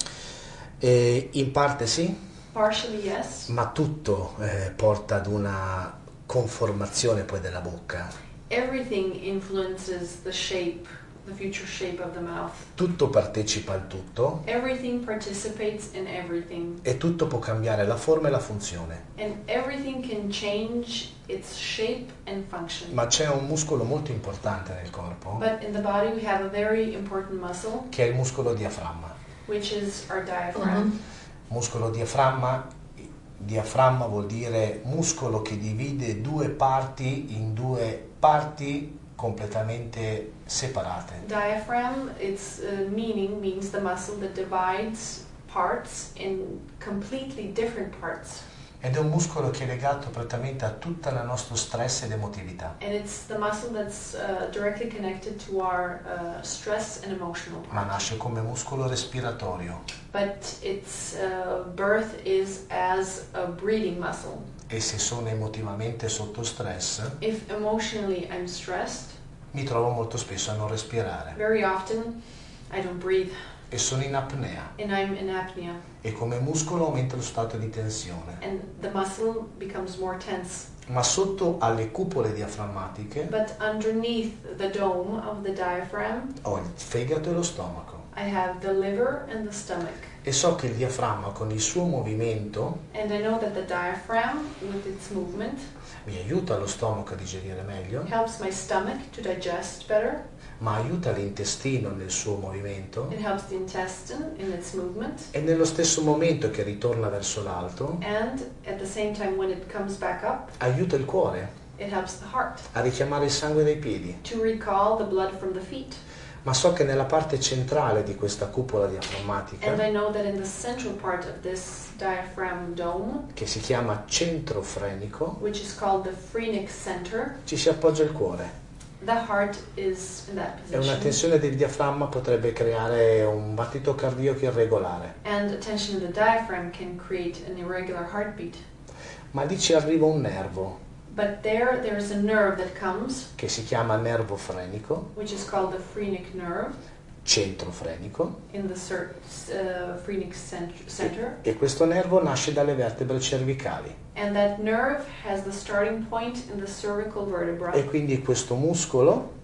E in parte sì, Partially yes. ma tutto eh, porta ad una conformazione poi della bocca. Everything influences the shape, the future shape of the mouth. Tutto partecipa al tutto Everything participates in everything. e tutto può cambiare la forma e la funzione. And everything can change its shape and function. Ma c'è un muscolo molto importante nel corpo But in the body we have a very important muscle, che è il muscolo diaframma. which is our diaphragm. Mhm. Muscolo diaframma, diaframma vuol dire muscolo che divide due parti in due parti completamente separate. Diaphragm, its uh, meaning means the muscle that divides parts in completely different parts. Ed è un muscolo che è legato prettamente a tutta la nostra stress ed emotività. And it's the muscle that's uh, directly connected to our uh, stress and emotional Ma part. nasce come muscolo respiratorio But its uh, birth is as a breathing muscle. e se sono emotivamente sotto stress If emotionally I'm stressed, mi trovo molto spesso a non respirare very often I don't breathe e sono in apnea and I'm in apnea. e come muscolo aumenta lo stato di tensione. And the muscle becomes more tense. Ma sotto alle cupole diaframmatiche But underneath the dome of the diaphragm, ho il fegato e lo stomaco I have the liver and the stomach. e so che il diaframma con il suo movimento And I know that the diaphragm, with its movement, mi aiuta lo stomaco a digerire meglio, helps my stomach to digest better. ma aiuta l'intestino nel suo movimento It helps the intestine in its movement. e nello stesso momento che ritorna verso l'alto And at the same time, when it comes back up, aiuta il cuore it helps the heart a richiamare il sangue dai piedi. to recall the blood from the feet. Ma so che nella parte centrale di questa cupola And I diaframmatica, know that in the central part of this diaphragm dome, che si chiama centro frenico, which is called the phrenic center, ci si appoggia il cuore. the heart is in that E una position. tensione del diaframma potrebbe creare un battito cardiaco irregolare. And a tension in the diaphragm can create an irregular heartbeat. Ma lì ci arriva un nervo But there, there's a nerve that comes, che si chiama nervo frenico, which is called the phrenic nerve, centro frenico, in the cer- uh, phrenic cent- center. e questo nervo nasce dalle vertebre cervicali. And that nerve has the starting point in the cervical vertebra. E quindi questo muscolo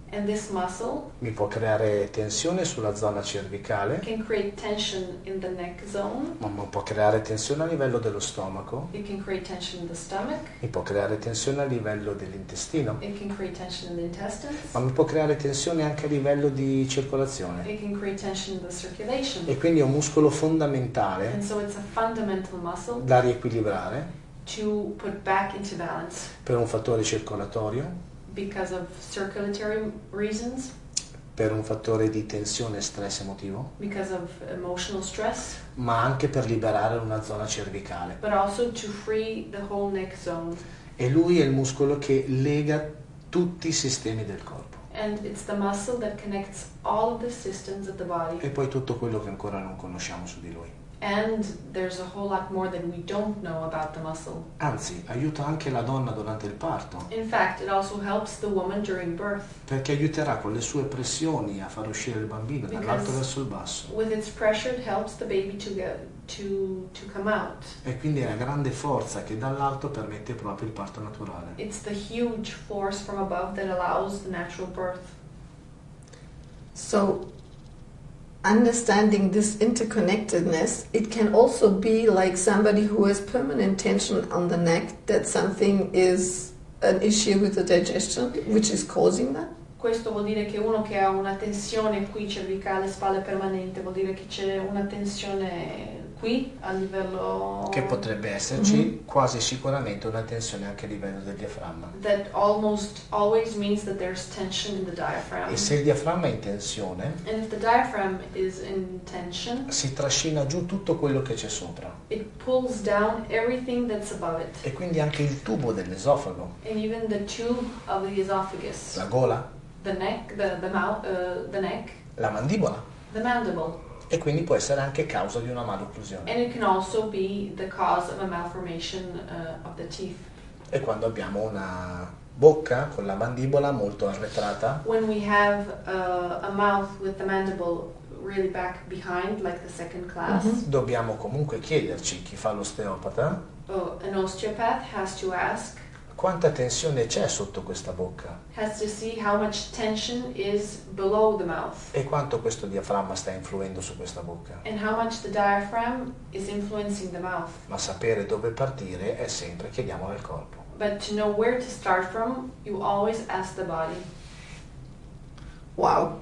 And this muscle mi può creare tensione sulla zona cervicale, can create tension in the neck zone. ma mi può creare tensione a livello dello stomaco, It can create tension in the stomach. mi può creare tensione a livello dell'intestino, It can create tension in the intestines. ma mi può creare tensione anche a livello di circolazione. It can create tension in the circulation. E quindi è un muscolo fondamentale And so it's a fundamental muscle da riequilibrare to put back into balance per un fattore circolatorio, because of circulatory reasons, per un fattore di tensione e stress emotivo, because of emotional stress, ma anche per liberare una zona cervicale. but also to free the whole neck zone. E lui è il muscolo che lega tutti i sistemi del corpo. And it's the muscle that connects all of the systems of the body. E poi tutto quello che ancora non conosciamo su di lui. And there's a whole lot more that we don't know about the muscle. Anzi, aiuta anche la donna durante il parto, In fact, it also helps the woman during birth. perché aiuterà con le sue pressioni a far uscire il bambino dall'alto verso il basso. With its pressure, it helps the baby to get to to come out. E quindi è la grande forza che dall'alto permette proprio il parto naturale. It's the huge force from above that allows the natural birth. So, understanding this interconnectedness, it can also be like somebody who has permanent tension on the neck, that something is an issue with the digestion, which is causing that. Questo vuol dire che uno che ha una tensione qui cervicale, spalle permanente, vuol dire che c'è una tensione qui a livello... Che potrebbe esserci Mhm. quasi sicuramente una tensione anche a livello del diaframma. That almost always means that there's tension in the diaphragm. E se il diaframma è in tensione, And if the diaphragm is in tension, si trascina giù tutto quello che c'è sopra. it pulls down everything that's above it. E quindi anche il tubo dell'esofago, And even the tube of the esophagus, la gola, the neck, the, the mouth, uh, the neck, la mandibola. the mandible. E quindi può essere anche causa di una malocclusione. And it can also be the cause of a malformation uh, of the teeth. E quando abbiamo una bocca con la mandibola molto arretrata, When we have uh, a mouth with the mandible really back behind, like the second class, Mhm. dobbiamo comunque chiederci, chi fa l'osteopata, oh, an osteopath has to ask, quanta tensione c'è sotto questa bocca has to see how much tension is below the mouth e quanto questo diaframma sta influendo su questa bocca. and how much the diaphragm is influencing the mouth. Ma sapere dove partire è sempre chiediamolo al corpo. But to know where to start from, you always ask the body. Wow.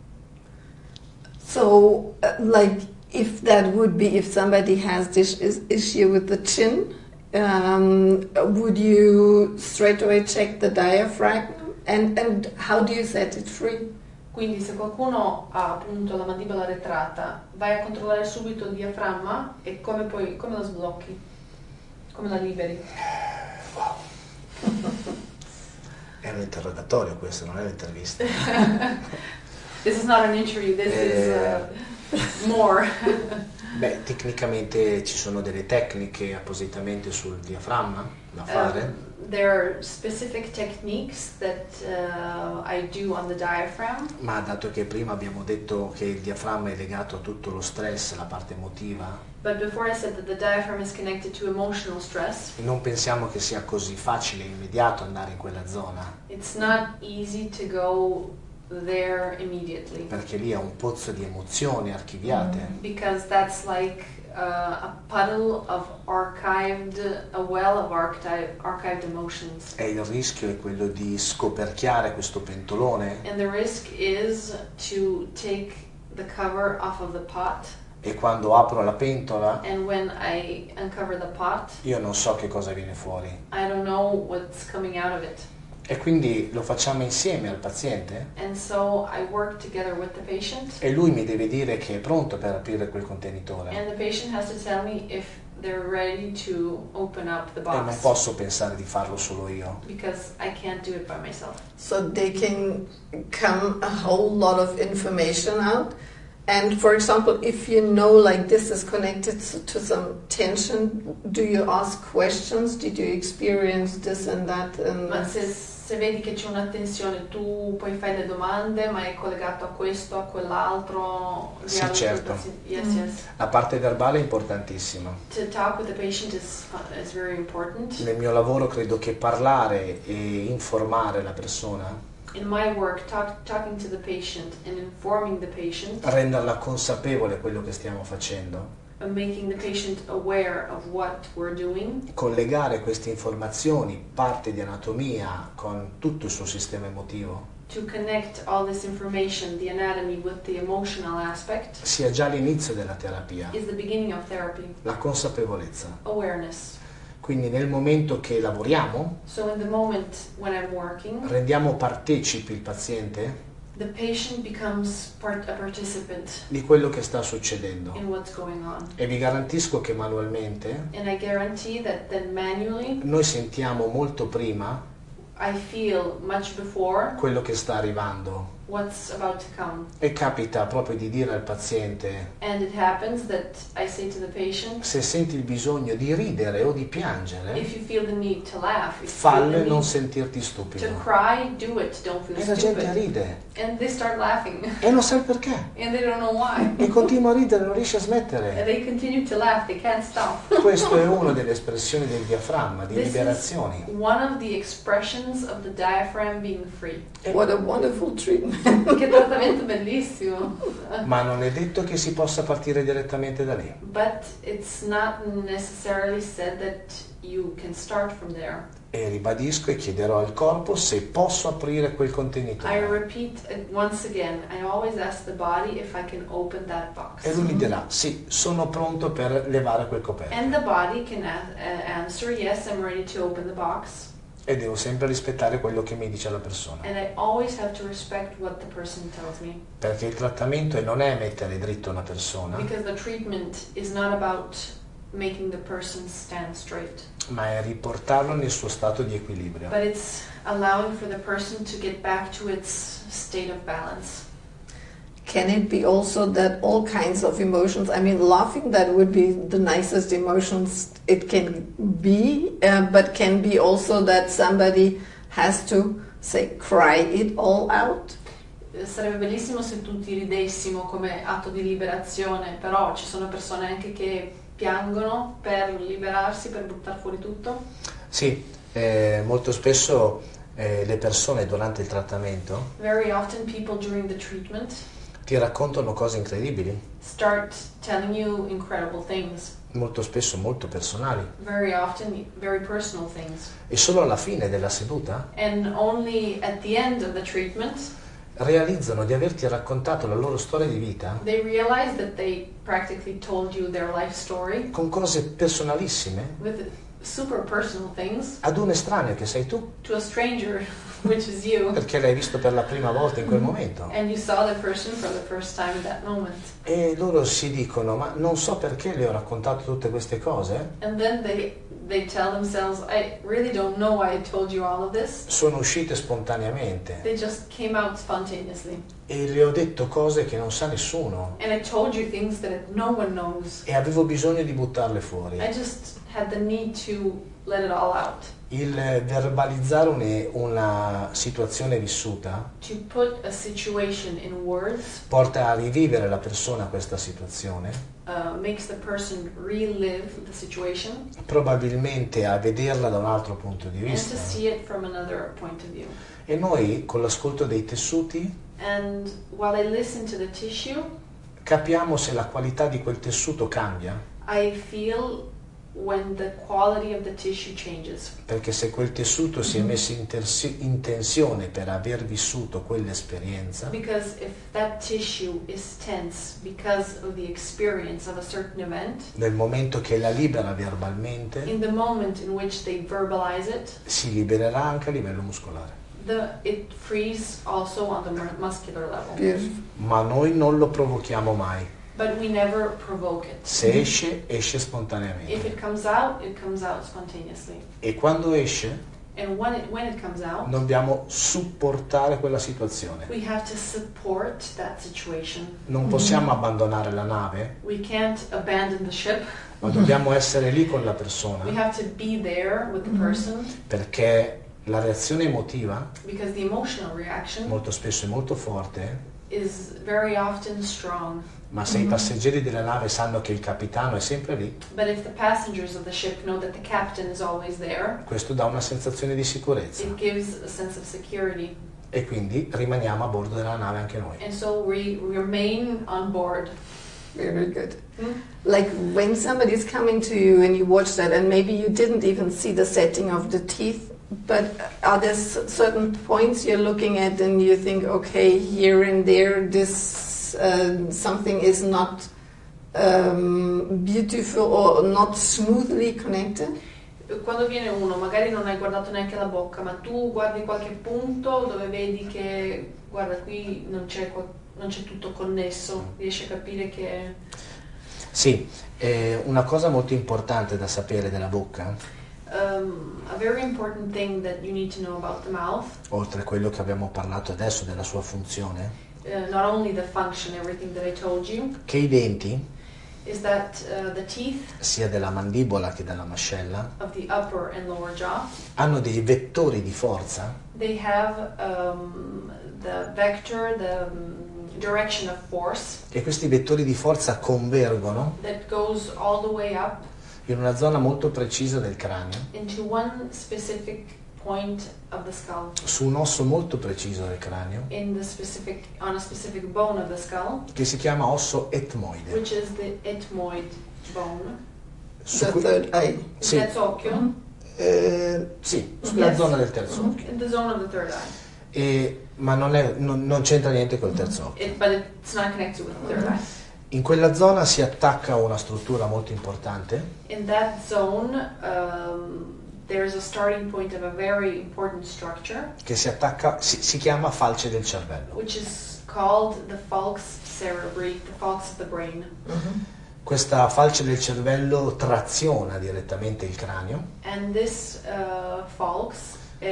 So, uh, like, if that would be if somebody has this is- issue with the chin, um, would you straight away check the diaphragm? And, and how do you set it free? Quindi se qualcuno ha appunto la mandibola arretrata, vai a controllare subito il diaframma e come poi come lo sblocchi? Come la liberi? È un interrogatorio questo, non è un'intervista. This is not an interview, this is uh, more. Beh, tecnicamente ci sono delle tecniche appositamente sul diaframma da fare. Um, there are specific techniques that uh, I do on the diaphragm, Ma dato che prima abbiamo detto che il diaframma è legato a tutto lo stress, la parte emotiva, but before I said that the diaphragm is connected to emotional stress, non pensiamo che sia così facile e immediato andare in quella zona, it's not easy to go there immediately. perché lì è un pozzo di emozioni archiviate. Because that's like uh, a puddle of archived, a well of archived, archived emotions. E il rischio è quello di scoperchiare questo pentolone And the risk is to take the cover off of the pot, e quando apro la pentola and when I uncover the pot, io non so che cosa viene fuori. I don't know what's coming out of it. E quindi lo facciamo insieme al paziente And so I work together with the patient, e lui mi deve dire che è pronto per aprire quel contenitore. and the patient has to tell me if they're ready to open up the E non box, posso pensare di farlo solo io. because I can't do it by myself. So they can come a whole lot of information out. And for example, if you know like this is connected to some tension, do you ask questions? Did you experience this and that? And Ma se, se vedi che c'è una tensione, tu poi fai le domande, ma è collegato a questo, a quell'altro? Sì, dialogo certo. col paziente? Yes, Mm. yes. La parte verbale è importantissima. To talk with the patient is, is very important. Nel mio lavoro credo che parlare e informare la persona In my work, talk, talking to the patient and informing the patient, renderla consapevole di quello che stiamo facendo, and making the patient aware of what we're doing, collegare queste informazioni, parte di anatomia, con tutto il suo sistema emotivo, to connect all this information, the anatomy, with the emotional aspect, sia già l'inizio della terapia, is the beginning of therapy. la consapevolezza. Awareness. Quindi nel momento che lavoriamo, So in the moment when I'm working, rendiamo partecipi il paziente the patient becomes part, a participant di quello che sta succedendo. in what's going on. E vi garantisco che manualmente And I guarantee that then manually, noi sentiamo molto prima I feel much before quello che sta arrivando. what's about to come. E capita proprio di dire al paziente: And it happens that I say to the patient, se senti il bisogno di ridere o di piangere, if you feel the need to laugh, if you feel fallo the e non need sentirti to stupido. cry, do it, don't feel E la gente stupid. ride And they start laughing, e non sa il perché. and they don't know why. E continua a ridere, non riesce a And smettere. they continue to laugh, they can't stop. Questo è una delle espressioni del diaframma, di This is liberazioni. one of the expressions of the diaphragm being free. What a wonderful treatment. Che trattamento bellissimo. Ma non è detto che si possa partire direttamente da lì. But it's not necessarily said that you can start from there. E ribadisco e chiederò al corpo se posso aprire quel I contenitore. repeat it once again, I always ask the body if I can open that box. E lui mi dirà: sì, sono pronto per levare quel coperchio. And the body can a- uh, answer, yes, I'm ready to open the box. E devo sempre rispettare quello che mi dice la persona. And I always have to respect what the person tells me. Perché il trattamento non è mettere dritto una persona, Because the treatment is not about making the person stand straight, ma è riportarlo nel suo stato di equilibrio. but it's allowing for the person to get back to its state of balance. Can it be also that all kinds of emotions, I mean, laughing, that would be the nicest emotions it can be, uh, but can be also that somebody has to, say, cry it all out? Sarebbe bellissimo se tutti ridessimo come atto di liberazione, però ci sono persone anche che piangono per liberarsi, per buttare fuori tutto. Sì, eh, molto spesso eh, le persone durante il trattamento Very often people during the treatment ti raccontano cose incredibili, start telling you incredible things, molto spesso molto personali, very often very personal things. e solo alla fine della seduta And only at the end of the treatment, realizzano di averti raccontato la loro storia di vita they realize that they practically told you their life story con cose personalissime with super personal things ad un estraneo che sei tu, to a stranger, which is you. perché l'hai visto per la prima volta in quel momento. And you saw the person for the first time at that moment. E loro si dicono: ma non so perché le ho raccontato tutte queste cose, And then they they tell themselves, I really don't know why I told you all of this. sono uscite spontaneamente They just came out spontaneously. e le ho detto cose che non sa nessuno And I told you things that no one knows. e avevo bisogno di buttarle fuori. I just had the need to let it all out. Il verbalizzare une- una situazione vissuta To put a situation in words porta a rivivere la persona questa situazione, uh, makes the person relive the situation probabilmente a vederla da un altro punto di and to vista. see it from another point of view. E noi, con l'ascolto dei tessuti, And while I listen to the tissue, capiamo se la qualità di quel tessuto cambia, I feel when the quality of the tissue changes. perché se quel tessuto si è messo in, tersi- in tensione per aver vissuto quell'esperienza, Because if that tissue is tense because of the experience of a certain event, nel momento che la libera verbalmente, in the moment in which they verbalize it, si libererà anche a livello muscolare. the, it frees also on the mu- muscular level. Beautiful. Ma noi non lo provochiamo mai. But we never provoke it. Se esce, esce If spontaneamente. it comes out, it comes out spontaneously. E quando esce, And when it, when it comes out, dobbiamo supportare quella situazione. we have to support that situation. Non possiamo abbandonare la nave, We can't abandon the ship. ma dobbiamo essere lì con la persona, We have to be there with the person perché la reazione emotiva because the emotional reaction molto spesso è molto forte, is very often strong. ma se i passeggeri della nave sanno che il capitano è sempre lì, But if the passengers of the ship know that the captain is always there, questo dà una sensazione di sicurezza. it gives a sense of security. E quindi rimaniamo a bordo della nave anche noi. And so we remain on board. Very good. Mm? Like when somebody's coming to you and you watch that, and maybe you didn't even see the setting of the teeth, but are there s- certain points you're looking at and you think, okay, here and there, this uh, something is not um, beautiful or not smoothly connected? Quando viene uno, magari non hai guardato neanche la bocca, ma tu guardi qualche punto dove vedi che, guarda, qui non c'è, qual- non c'è tutto connesso, riesci a capire che... Sì, eh, una cosa molto importante da sapere della bocca, Um, a very important thing that you need to know about the mouth, oltre a quello che abbiamo parlato adesso della sua funzione, uh, not only the function, everything that I told you, che i denti, is that uh, the teeth sia della mandibola che della mascella, of the upper and lower jaw, hanno dei vettori di forza they have um, the vector, the um, direction of force e questi vettori di forza convergono that goes all the way up in una zona molto precisa del cranio, into one specific point of the skull, su un osso molto preciso del cranio, in the specific, on a specific bone of the skull, che si chiama osso etmoide. which is the ethmoid bone. Su The cui- third eye. Sì, Terzo occhio, eh, sì, sulla Yes. zona del terzo occhio. in the zone of the third eye. E- ma non, è- non- non c'entra niente col terzo occhio. It, but it's not connected with the third eye. In quella zona si attacca una struttura molto importante In that zone, um, there's a starting point of a very important structure, che si attacca, si, si chiama falce del cervello. which is called the falx cerebri, the falx of the brain. Questa falce del cervello traziona direttamente il cranio And this uh, falx uh,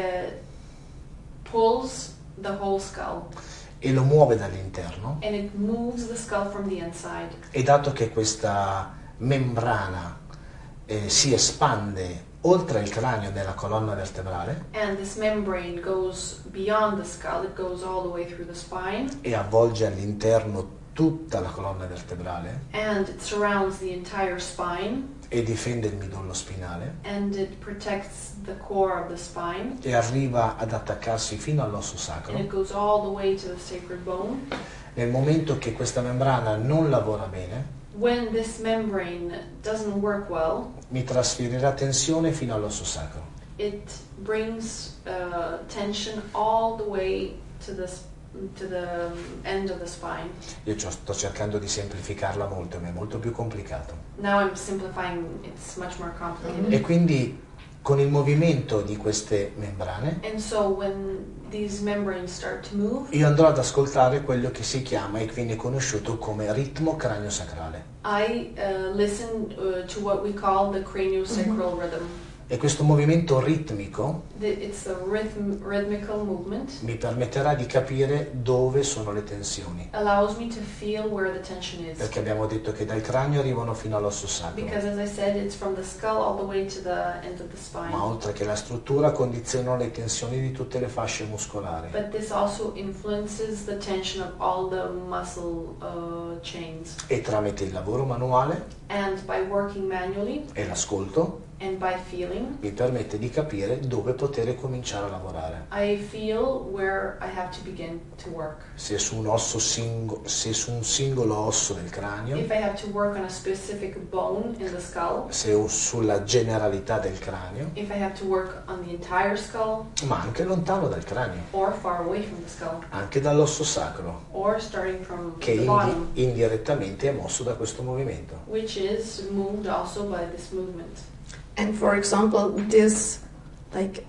pulls the whole skull, e lo muove dall'interno, and it moves the skull from the inside. e dato che questa membrana eh, si espande oltre il cranio nella colonna vertebrale And this membrane goes beyond the skull, it goes all the way through the spine, e avvolge all'interno tutta la colonna vertebrale and it surrounds the entire spine, e difende il midollo spinale and it protects the core of the spine, e arriva ad attaccarsi fino all'osso sacro. and it goes all the way to the sacred bone. Nel momento che questa membrana non lavora bene, When this membrane doesn't work well, mi trasferirà tensione fino all'osso sacro. it brings uh, tension all the way to the s- to the um, end of the spine. Io ci- sto cercando di semplificarla molto, ma è molto più complicato. Now I'm simplifying, it's much more complicated. E quindi con il movimento di queste membrane And so when these membranes start to move, io andrò ad ascoltare quello che si chiama e viene conosciuto come ritmo craniosacrale. I uh, listen uh, to what we call the craniosacral rhythm. E questo movimento ritmico The, it's a rhythm, rhythmical movement. mi permetterà di capire dove sono le tensioni, Allows me to feel where the tension is. perché abbiamo detto che dal cranio arrivano fino all'osso sacro, Because as I said, it's from the skull all the way to the end of the spine. ma oltre che la struttura condizionano le tensioni di tutte le fasce muscolari. But this also influences the tension of all the muscle uh, chains. E tramite il lavoro manuale And by working manually e l'ascolto and by feeling, mi permette di capire dove poter cominciare a lavorare. I feel where I have to begin to work. Se su un osso singo- se su un singolo osso del cranio, If I have to work on a specific bone in the skull, se o sulla generalità del cranio, if I have to work on the entire skull, ma anche lontano dal cranio, or far away from the skull, anche dall'osso sacro, or starting from che the indi- bottom, indirettamente è mosso da questo movimento. which is moved also by this movement. And for example, this like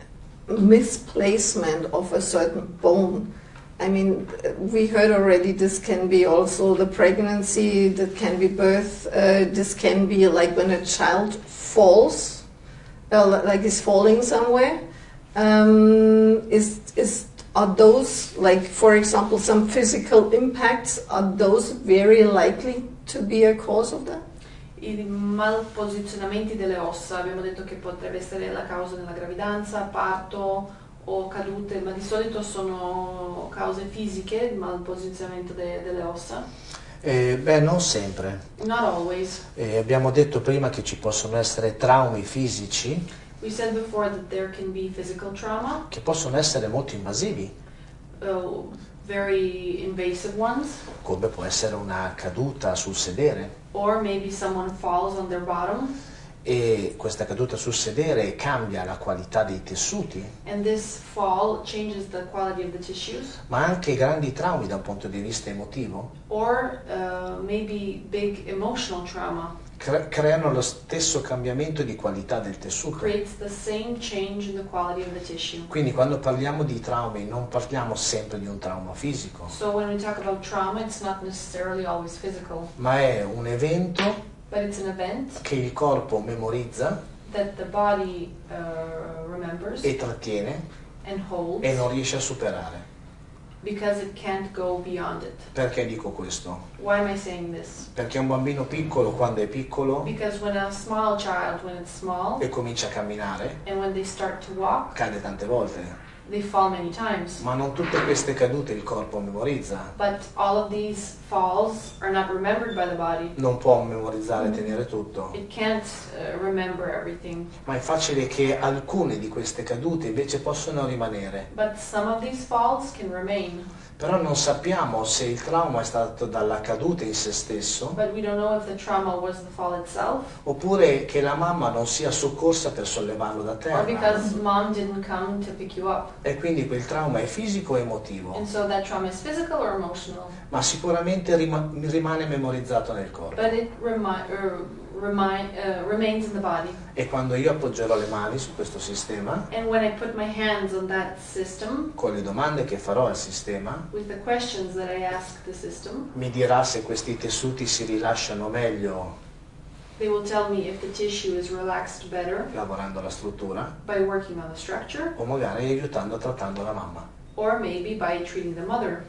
misplacement of a certain bone. I mean, we heard already this can be also the pregnancy, that can be birth, uh, this can be like when a child falls, uh, like is falling somewhere. Um, is, is, are those, like for example, some physical impacts, are those very likely to be a cause of that? I malposizionamenti delle ossa, abbiamo detto che potrebbe essere la causa della gravidanza, parto o cadute, ma di solito sono cause fisiche, il malposizionamento de- delle ossa. Eh, beh, non sempre. Not always. Eh, abbiamo detto prima che ci possono essere traumi fisici We said before that there can be physical trauma, che possono essere molto invasivi. uh, very invasive ones, come può essere una caduta sul sedere, or maybe someone falls on their bottom, e questa caduta sul sedere cambia la qualità dei tessuti, and this fall changes the quality of the tissues, ma anche grandi traumi da un punto di vista emotivo or uh, maybe big emotional trauma cre- creano lo stesso cambiamento di qualità del tessuto. creates the same change in the quality of the tissue. Quindi quando parliamo di traumi non parliamo sempre di un trauma fisico, So when we talk about trauma, it's not necessarily always physical, ma è un evento but it's an event che il corpo memorizza that the body uh, remembers e trattiene and holds e non riesce a superare. because it can't go beyond it. Perché dico questo? Why am I saying this? Perché un bambino piccolo, quando è piccolo Because when a small child, when it's small, e comincia a camminare, and when they start to walk, cade tante volte, they fall many times. ma non tutte queste cadute il corpo memorizza. But all of these falls are not remembered by the body. Non può memorizzare e tenere tutto, It can't uh, remember everything. ma è facile che alcune di queste cadute invece possono rimanere. But some of these falls can remain. Però non sappiamo se il trauma è stato dalla caduta in se stesso, But we don't know if the trauma was the fall itself, oppure che la mamma non sia soccorsa per sollevarlo da or terra. because mom didn't come to pick you up. E quindi quel trauma è fisico e emotivo, And so that trauma is physical or emotional. ma sicuramente rima- rimane memorizzato nel corpo. But it remi- er, remi- uh, remains in the body. E quando io appoggerò le mani su questo sistema, And when I put my hands on that system, con le domande che farò al sistema, with the questions that I ask the system, mi dirà se questi tessuti si rilasciano meglio they will tell me if the tissue is relaxed better lavorando la struttura by working on the structure, o magari aiutando trattando la mamma. or maybe by treating the mother.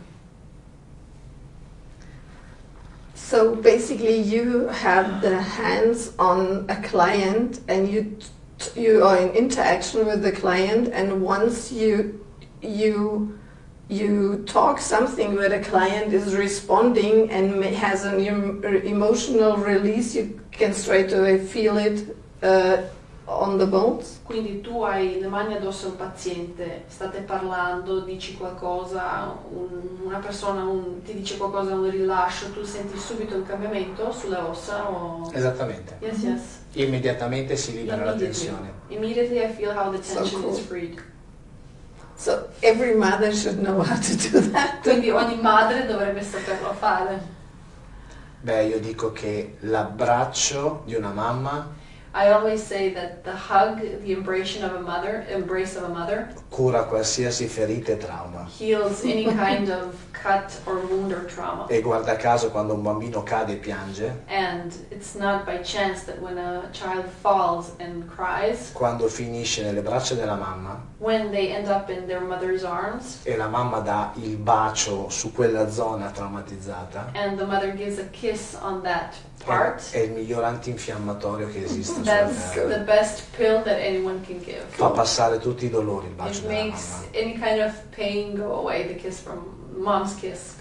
So basically, you have the hands on a client, and you you are in interaction with the client. And once you you you talk something where the client is responding and ma- has an em- emotional release, you can straight away feel it uh, on the bones. Quindi tu hai le mani addosso al paziente, state parlando, dici qualcosa, un- una persona un- ti dice qualcosa, un rilascio, tu senti subito il cambiamento sulle ossa o... Esattamente. Yes, yes. Immediatamente si libera la Immediately. tensione. Immediately I feel how the So tension cool. is freed. So every mother should know how to do that. Quindi ogni madre dovrebbe saperlo fare. Beh, io dico che l'abbraccio di una mamma I always say that the hug, the embrace of a mother, embrace of a mother, cura qualsiasi ferita e trauma. heals any kind of cut or wound or trauma. E guarda caso quando un bambino cade e piange, And it's not by chance that when a child falls and cries, quando finisce nelle braccia della mamma when they end up in their mother's arms, e la mamma dà il bacio su quella zona traumatizzata, and the mother gives a kiss on that è, part, è il miglior antinfiammatorio che esiste sulla that's terra. the best pill that anyone can give. Fa passare tutti i dolori il bacio It della makes mamma. any kind of pain go away, the kiss from mom's kiss.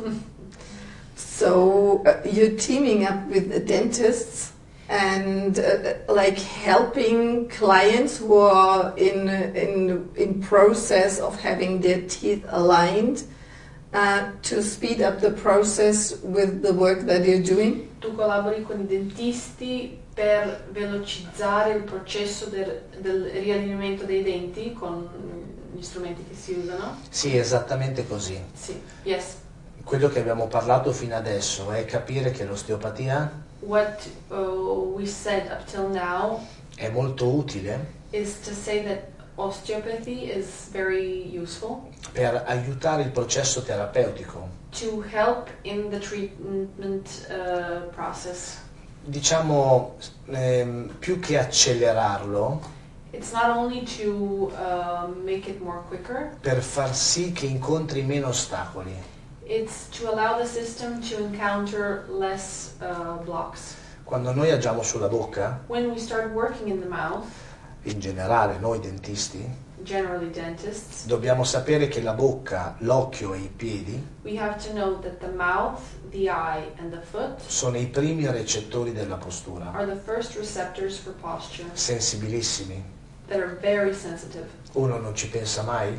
So uh, you're teaming up with the dentists and uh, like helping clients who are in in in process of having their teeth aligned uh, to speed up the process with the work that you're doing. Tu collabori con i dentisti per velocizzare il processo del, del riallineamento dei denti con gli strumenti che si usano? Sì, esattamente così. Sì, yes. Quello che abbiamo parlato fino adesso è capire che l'osteopatia What uh, we said up till now è molto utile is to say that osteopathy is very useful per aiutare il processo terapeutico. to help in the treatment uh, process. Diciamo, ehm, più che accelerarlo, It's not only to uh, make it more quicker, per far sì che incontri meno ostacoli. it's to allow the system to encounter less uh, blocks. Quando noi agiamo sulla bocca, When we start working in the mouth, in generale noi dentisti, generally dentists, dobbiamo sapere che la bocca, l'occhio e i piedi we have to know that the mouth, the eye, and the foot sono i primi recettori della postura, are the first receptors for posture, sensibilissimi. that are very sensitive. Uno non ci pensa mai,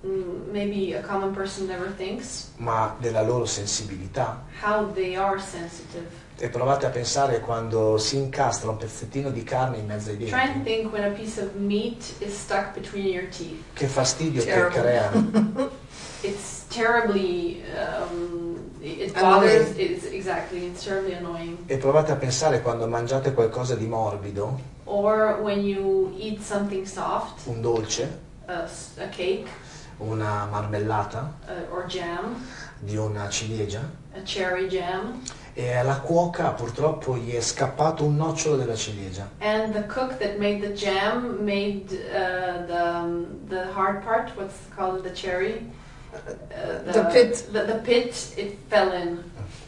mm, maybe a common person never thinks, ma della loro sensibilità. how they are sensitive. E provate a pensare quando si incastra un pezzettino di carne in mezzo ai Try and denti. think when a piece of meat is stuck between your teeth. Che fastidio che Terrible. crea. It's terribly, um, it Annoying. bothers, it's, exactly, it's terribly annoying. E provate a pensare quando mangiate qualcosa di morbido, Or when you eat something soft, un dolce, a, s- a cake una marmellata uh, or jam, di una ciliegia, a cherry jam, e alla cuoca purtroppo gli è scappato un nocciolo della ciliegia. and the cook that made the jam made uh, the, um, the hard part, what's called the cherry? Uh, The pit. The, the pit, it fell in.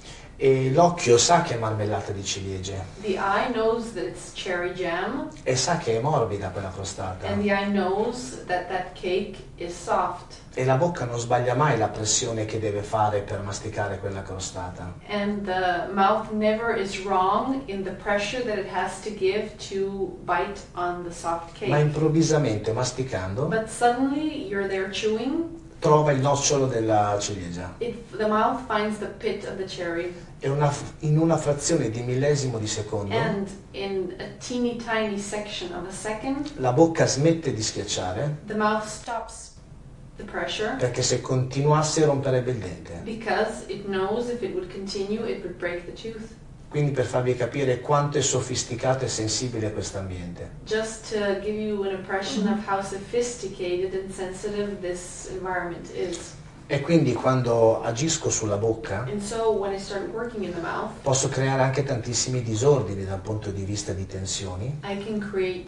E l'occhio sa che è marmellata di ciliegie The eye knows that it's cherry jam, e sa che è morbida quella crostata. and the eye knows that that cake is soft. E la bocca non sbaglia mai la pressione che deve fare per masticare quella crostata. And the mouth never is wrong in the pressure that it has to give to bite on the soft Ma cake. improvvisamente, masticando, But suddenly you're there chewing, trova il nocciolo della ciliegia. it, the mouth finds the pit of the cherry, E una- in una frazione di millesimo di secondo and in a teeny tiny section of a second, la bocca smette di schiacciare, the mouth stops the pressure perché se continuasse romperebbe il dente. because it knows if it would continue it would break the tooth. Quindi per farvi capire quanto è sofisticato e sensibile quest'ambiente. Just to give you an impression of how sophisticated and sensitive this environment is. E quindi quando agisco sulla bocca And so when I start working in the mouth, posso creare anche tantissimi disordini dal punto di vista di tensioni, I can create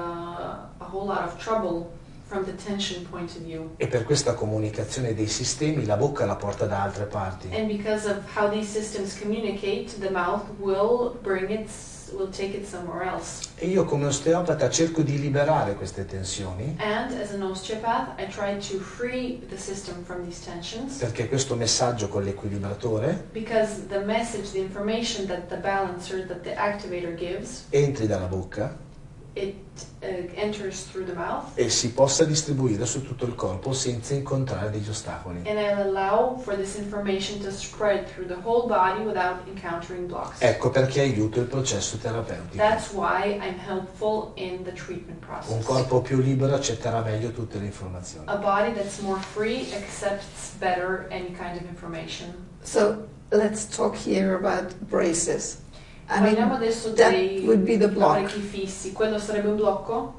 uh, a whole lot of trouble from the tension point of view. e per questa comunicazione dei sistemi la bocca la porta da altre parti. And because of how these systems communicate, the mouth will bring it, will take it somewhere else. E io come osteopata cerco di liberare queste tensioni, And as an osteopath, I try to free the system from these tensions perché questo messaggio con l'equilibratore because the message, the information that the balancer, that the activator gives, entri dalla bocca it uh, enters through the mouth e si possa distribuire su tutto il corpo senza incontrare degli ostacoli. and I'll allow for this information to spread through the whole body without encountering blocks. Ecco perché aiuto il processo terapeutico. That's why I'm helpful in the treatment Un process. corpo più libero accetterà meglio tutte le informazioni. A body that's more free accepts better any kind of information. So let's talk here about braces. I mean, Parliamo adesso that dei would be the block. apparecchi fissi. Quello sarebbe un blocco?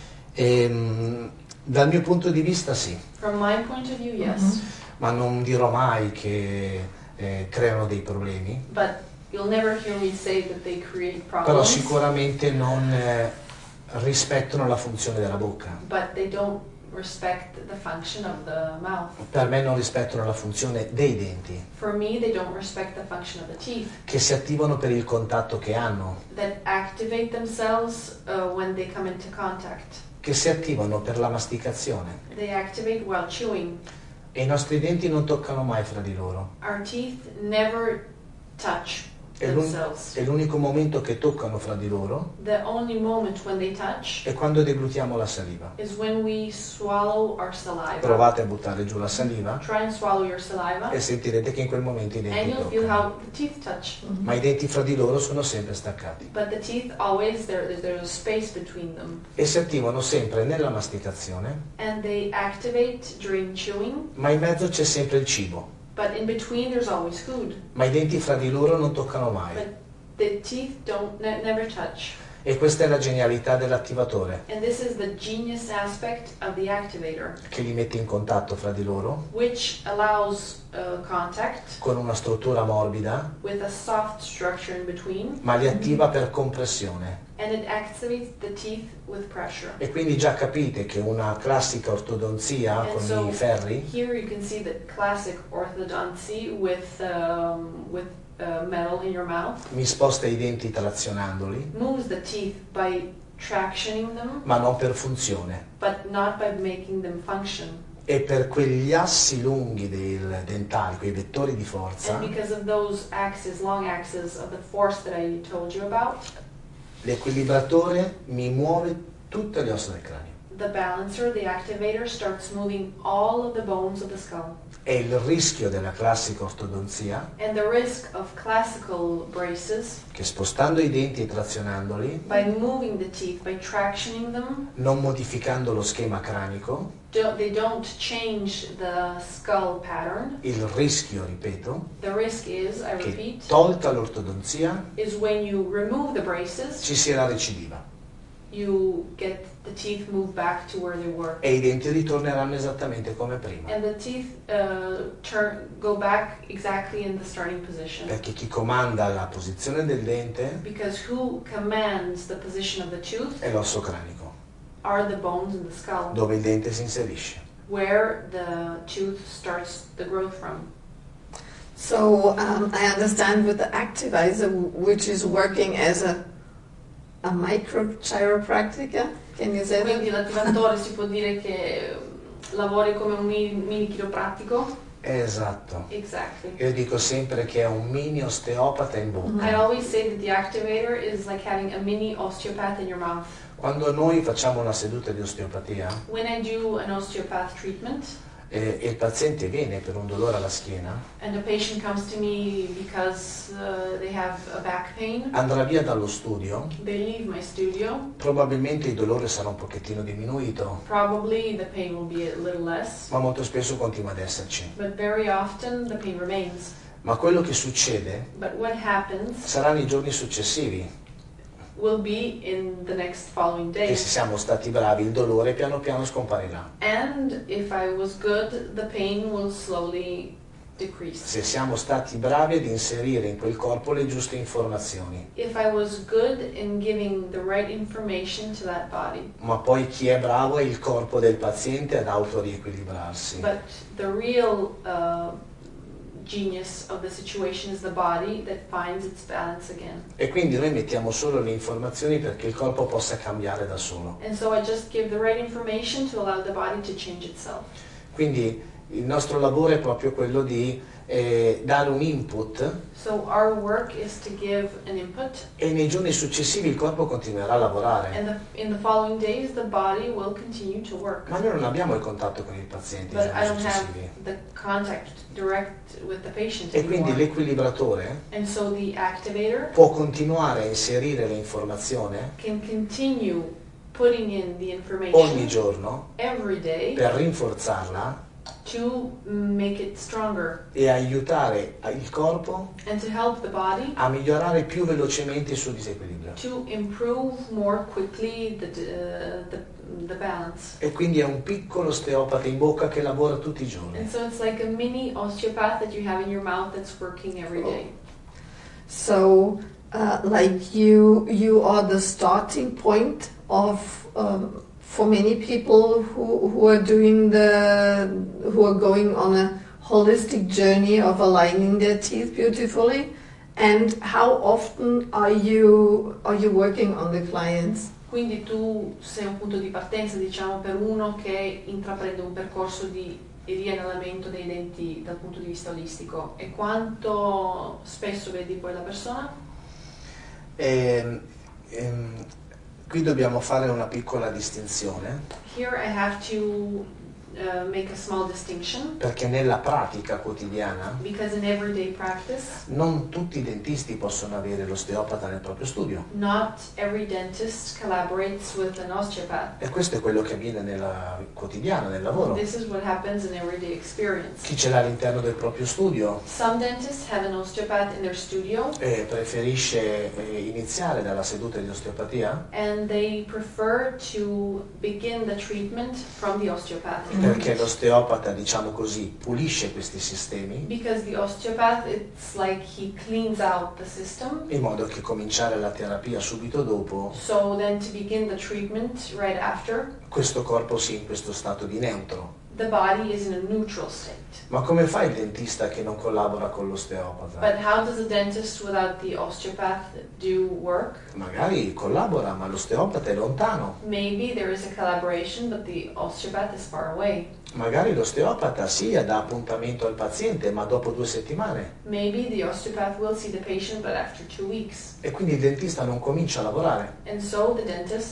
Ehm, dal mio punto di vista sì, From my point of view, yes. Mhm. ma non dirò mai che eh, creano dei problemi, But you'll never hear me say that they create però problems. sicuramente non eh, rispettano la funzione della bocca. But they don't respect the function of the mouth. Per me non rispettano la funzione dei denti, For me, they don't respect the function of the teeth che si attivano per il contatto che hanno, that activate themselves uh, when they come into contact. che si attivano per la masticazione. They activate while chewing. E i nostri denti non toccano mai fra di loro. Our teeth never touch È l'un- themselves. è l'unico momento che toccano fra di loro The only moment when they touch è quando deglutiamo la saliva. is when we swallow our saliva. Provate a buttare giù la saliva Try and swallow your saliva, e sentirete che in quel momento i and denti you'll feel toccano. how the teeth touch. Ma i denti fra di loro sono sempre staccati But the teeth always there. There's, there's a space between them, e si attivano sempre nella masticazione, and they activate during chewing. ma in mezzo c'è sempre il cibo. But in between, there's always food. Ma i denti fra di loro non toccano mai. But the teeth don't ne- never touch. E questa è la genialità dell'attivatore, And this is the genius aspect of the activator, che li mette in contatto fra di loro which allows uh, contact con una struttura morbida, with a soft structure in between, ma li attiva per compressione. and it activates the teeth with pressure. E quindi già capite che una classica ortodonzia And con so i ferri here you can see the classic orthodoncy with um, with uh, metal in your mouth mi sposta i denti trazionandoli, moves the teeth by tractioning them, ma non per funzione. but not by making them function. E per quegli assi lunghi del dentale, quei vettori di forza, And because of those axes, long axes of the force that I told you about, l'equilibratore mi muove tutte le ossa del cranio. the balancer, the activator, starts moving all of the bones of the skull. E il rischio della classica ortodonzia, And the risk of classical braces, che spostando i denti e trazionandoli, by moving the teeth, by tractioning them, non modificando lo schema cranico, do, they don't change the skull pattern. il rischio, ripeto, The risk is, I che repeat, tolta l'ortodonzia is when you remove the braces, ci sia la recidiva you get the teeth moved back to where they were. e i denti ritorneranno esattamente come prima. And the teeth uh, turn, go back exactly in the starting position. Perché chi comanda la posizione del dente Because who commands the position of the tooth è l'osso cranico, are the bones in the skull, dove il dente si inserisce. where the tooth starts the growth from. So um, I understand with the activizer, which is working as a a microchiropractor, can you say Quindi that? l'attivatore si può dire che um, lavori come un mini, mini chiropratico? Esatto. Exactly. Io dico sempre che è un mini osteopata in bocca. I always say that the activator is like having a mini osteopath in your mouth. Quando noi facciamo una seduta di osteopatia When I do an osteopath treatment, eh, e il paziente viene per un dolore alla schiena, and a patient comes to me because uh, they have a back pain, andrà via dallo studio, they leave my studio. probabilmente il dolore sarà un pochettino diminuito, Probably the pain will be a little less, ma molto spesso continua ad esserci. but very often the pain remains. Ma quello che succede But what happens sarà nei giorni successivi, will be in the next following che se days. siamo stati bravi il dolore piano piano scomparirà. And if I was good, the pain will slowly decrease. Se siamo stati bravi ad inserire in quel corpo le giuste informazioni. If I was good in giving the right information to that body. Ma poi chi è bravo è il corpo del paziente ad autoriequilibrarsi. But the real uh, genius of the situation is the body that finds its balance again. E quindi noi mettiamo solo le informazioni perché il corpo possa cambiare da solo. And so I just give the right information to allow the body to change itself. Quindi il nostro lavoro è proprio quello di eh, dare un input So our work is to give an input, e nei giorni successivi il corpo continuerà a lavorare. and the, in the following days the body will continue to work. Ma noi non abbiamo il contatto con il paziente nei But I giorni don't have successivi. the contact direct with the patient E quindi anymore. l'equilibratore And so the activator può continuare a inserire l'informazione can continue putting in the ogni information giorno every day per rinforzarla to make it stronger e aiutare il corpo and to help the body a migliorare più velocemente il suo disequilibrio. to improve more quickly the, uh, the, the balance. E quindi è un piccolo osteopata in bocca che lavora tutti i giorni. And so it's like a mini osteopath that you have in your mouth that's working every day. So, uh, like you, you are the starting point of um, for many people who who are doing the who are going on a holistic journey of aligning their teeth beautifully. And how often are you are you working on the clients? Quindi tu sei un punto di partenza, diciamo, per uno che intraprende un percorso di riallineamento dei denti dal punto di vista olistico. E quanto spesso vedi poi la persona? E, ehm, qui dobbiamo fare una piccola distinzione Here I have to uh, make a small distinction, perché nella pratica quotidiana because in everyday practice, non tutti i dentisti possono avere l'osteopata nel proprio studio. not every dentist collaborates with an osteopath. E questo è quello che avviene nella quotidiana, nel lavoro. This is what happens in everyday experience. Chi ce l'ha all'interno del proprio studio Some dentists have an osteopath in their studio, e preferisce eh, iniziare dalla seduta di osteopatia and they prefer to begin the treatment from the osteopath. perché l'osteopata, diciamo così, pulisce questi sistemi Because the osteopath, it's like he cleans out the system, in modo che cominciare la terapia subito dopo so then to begin the treatment right after, questo corpo sia in questo stato di neutro. the body is in a neutral state. Ma come fa il dentista che non collabora con l'osteopata? But how does a dentist without the osteopath do work? Magari collabora, ma l'osteopata è lontano. Maybe there is a collaboration, but the osteopath is far away. Magari l'osteopata sì, dà appuntamento al paziente, ma dopo due settimane. Maybe the osteopath will see the patient, but after two weeks. E quindi il dentista non comincia a lavorare. And so the dentist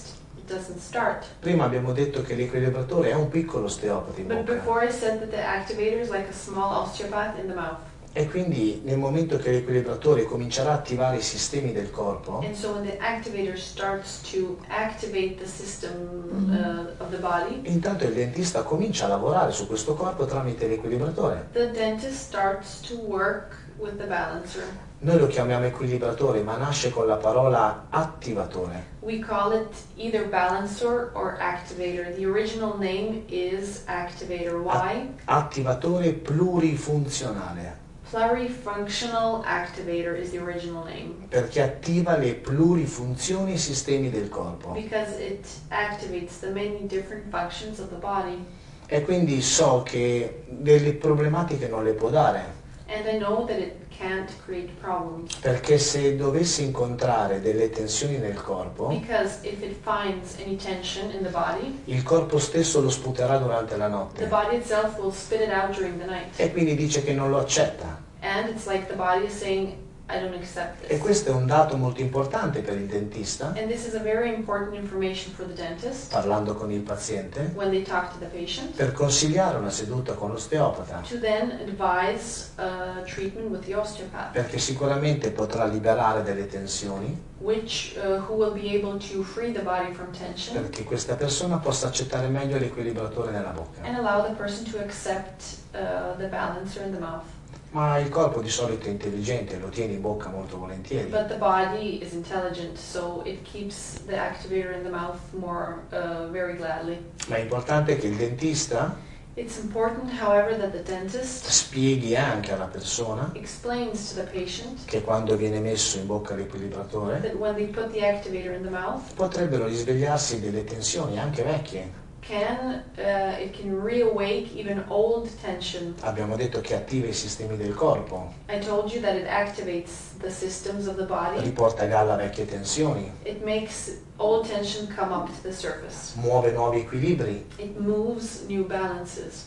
doesn't start. Prima abbiamo detto che l'equilibratore è un piccolo osteopata in But bocca. before I said that the activator is like a small osteopath in the mouth. E quindi nel momento che l'equilibratore comincerà a attivare i sistemi del corpo, And so when the activator starts to activate the system uh, of the body, intanto il dentista comincia a lavorare su questo corpo tramite l'equilibratore. the dentist starts to work with the balancer. Noi lo chiamiamo equilibratore, ma nasce con la parola attivatore. We call it either balancer or activator. The original name is activator. Why? Attivatore plurifunzionale, Plurifunctional activator is the original name. perché attiva le plurifunzioni e i sistemi del corpo. Because it activates the many different functions of the body. E quindi so che delle problematiche non le può dare, And I know that it can't create problems. perché se dovessi incontrare delle tensioni nel corpo, Because if it finds any tension in the body, il corpo stesso lo sputerà durante la the notte. body itself will spit it out during the night. E quindi dice che non lo accetta. And it's like the body is saying, I don't accept E this. questo è un dato molto importante per il dentista, And this is a very important information for the dentist parlando con il paziente, when they talk to the patient, per consigliare una seduta con l'osteopata, to then advise uh, treatment with the osteopath, perché sicuramente potrà liberare delle tensioni, which uh, who will be able to free the body from tension perché questa persona possa accettare meglio l'equilibratore nella bocca. and allow the person to accept uh, the balancer in the mouth. Ma il corpo di solito è intelligente, lo tiene in bocca molto volentieri. But the body is intelligent, so it keeps the activator in the mouth more uh, very gladly. Ma è importante che il dentista It's important, however, that the dentist spieghi anche alla persona explains to the patient che quando viene messo in bocca l'equilibratore that when they put the activator in the mouth, potrebbero risvegliarsi delle tensioni anche vecchie. can uh, it can reawake even old tension. Abbiamo detto che attiva i sistemi del corpo, I told you that it activates the systems of the body. riporta a galla vecchie tensioni, It makes old tension come up to the surface. muove nuovi equilibri It moves new balances.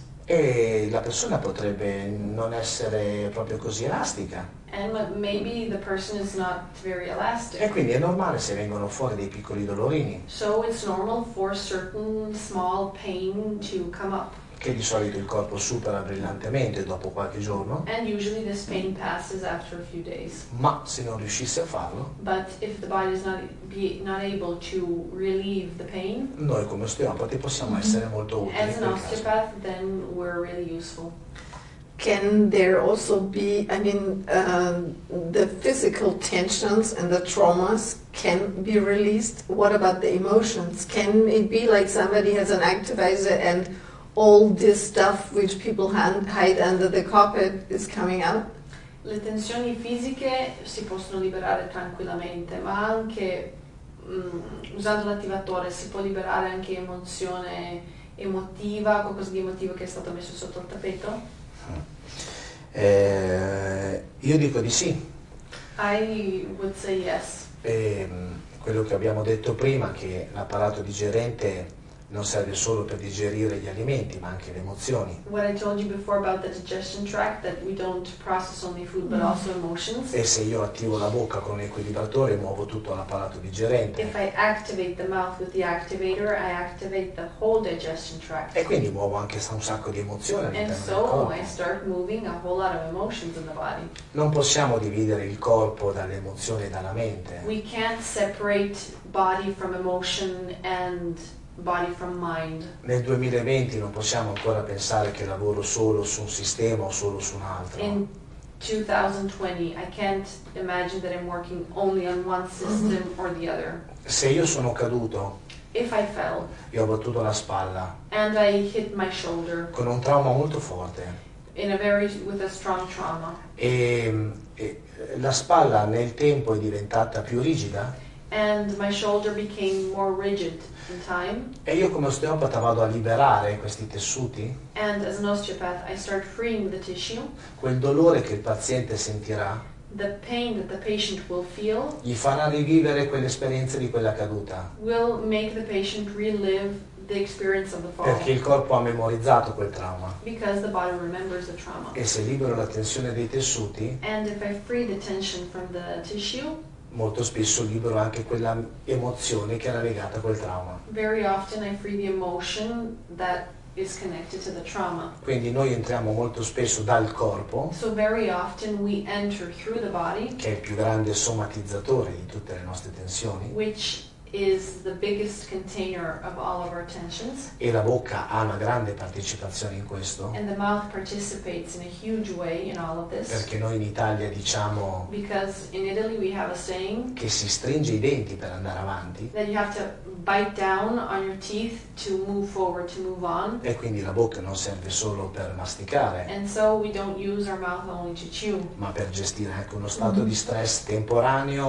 e la persona potrebbe non essere proprio così elastica. And maybe the person is not very elastic. E quindi è normale se vengono fuori dei piccoli dolorini, So it's normal for certain small pain to come up. che di solito il corpo supera brillantemente dopo qualche giorno, And usually this pain passes after a few days. ma se non riuscisse a farlo, But if the body is not be not able to relieve the pain, noi come osteopati possiamo essere molto utili in as an quel caso. osteopath, then we're really useful. Can there also be, I mean, uh, the physical tensions and the traumas can be released? What about the emotions? Can it be like somebody has an activator and all this stuff which people hand, hide under the carpet is coming out? Le tensioni fisiche si possono liberare tranquillamente, ma anche mm, usando l'attivatore si può liberare anche emozione emotiva, qualcosa di emotivo che è stato messo sotto il tappeto? Eh, io dico di sì. I would say yes. E, quello che abbiamo detto prima, che l'apparato digerente non serve solo per digerire gli alimenti, ma anche le emozioni. What I told you before about the digestion tract, that we don't process only food but also emotions. E se io attivo la bocca con un equilibratore muovo tutto l'apparato digerente. If I activate the mouth with the activator, I activate the whole digestion tract. E quindi muovo anche un sacco di emozioni And all'interno del so corpo. I start moving a whole lot of emotions in the body. Non possiamo dividere il corpo dalle emozioni e dalla mente. We can't separate body from emotion and body from mind. Nel duemilaventi non possiamo ancora pensare che lavoro solo su un sistema o solo su un altro. In two thousand twenty, I can't imagine that I'm working only on one system or the other. Se io sono caduto, If I fell io ho battuto la spalla and I hit my shoulder con un trauma molto forte in a very with a strong trauma, e, e la spalla nel tempo è diventata più rigida and my shoulder became more rigid in time, e io come osteopata vado a liberare questi tessuti, and as an osteopath I start freeing the tissue, quel dolore che il paziente sentirà the pain that the patient will feel gli farà rivivere quell'esperienza di quella caduta, will make the patient relive the experience of the fall, perché il corpo ha memorizzato quel trauma. because the body remembers the trauma. E se libero la tensione dei tessuti, And if I free the tension from the tissue, molto spesso libero anche quella emozione che era legata a quel trauma. Very often I free the emotion that is connected to the trauma. Quindi noi entriamo molto spesso dal corpo, So very often we enter through the body, che è il più grande somatizzatore di tutte le nostre tensioni, which is the biggest container of all of our tensions, e la bocca ha una grande partecipazione in questo, and the mouth participates in a huge way in all of this. perché noi in Italia diciamo Because in Italy we have a saying che si stringe i denti per andare avanti, that you have to bite down on your teeth to move forward, to move on. e quindi la bocca non serve solo per masticare, And so we don't use our mouth only to chew, ma per gestire anche uno stato di stress temporaneo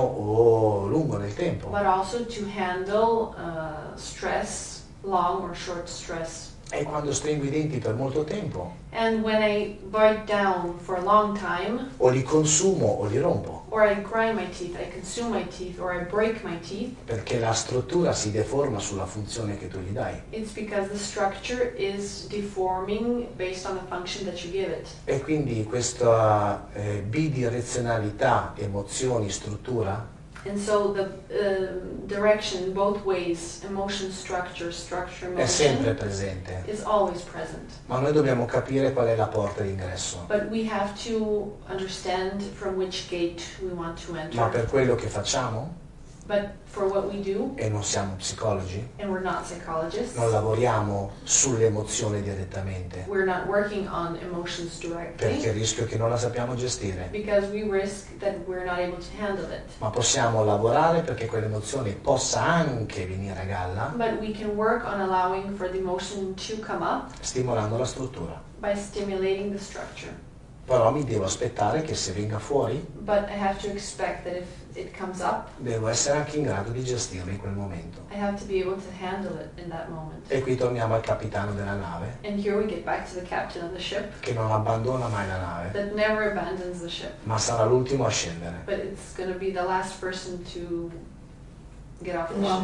o lungo nel tempo. but also to handle uh, stress, long or short stress. E quando stringo i denti per molto tempo, And when I bite down for a long time, o li consumo o li rompo, or I grind my teeth, I consume my teeth, or I break my teeth, perché la struttura si deforma sulla funzione che tu gli dai. it's because the structure is deforming based on the function that you give it. E quindi questa eh, bidirezionalità emozioni-struttura And so the uh, direction, both ways, emotion, structure, structure, è sempre emotion, presente, is always present. ma noi dobbiamo capire qual è la porta d'ingresso. But we have to understand from which gate we want to Ma enter. per quello che facciamo, But for what we do, e non siamo psicologi, and we're not psychologists, non lavoriamo sull'emozione direttamente, we're not working on emotions perché directly, il rischio è che non la sappiamo gestire, because we risk that we're not able to handle it. ma possiamo lavorare perché quell'emozione possa anche venire a galla, But we can work on allowing for the emotion to come up stimolando la struttura. by stimulating the structure. Però mi devo aspettare che se venga fuori, But I have to expect that if it comes up, devo essere anche in grado di gestirlo in quel momento. I have to be able to handle it in that moment. E qui torniamo al capitano della nave, And here we get back to the captain of the ship che non abbandona mai la nave, that never abandons the ship, ma sarà l'ultimo a scendere. but it's going to be the last person to get off the Wow. ship.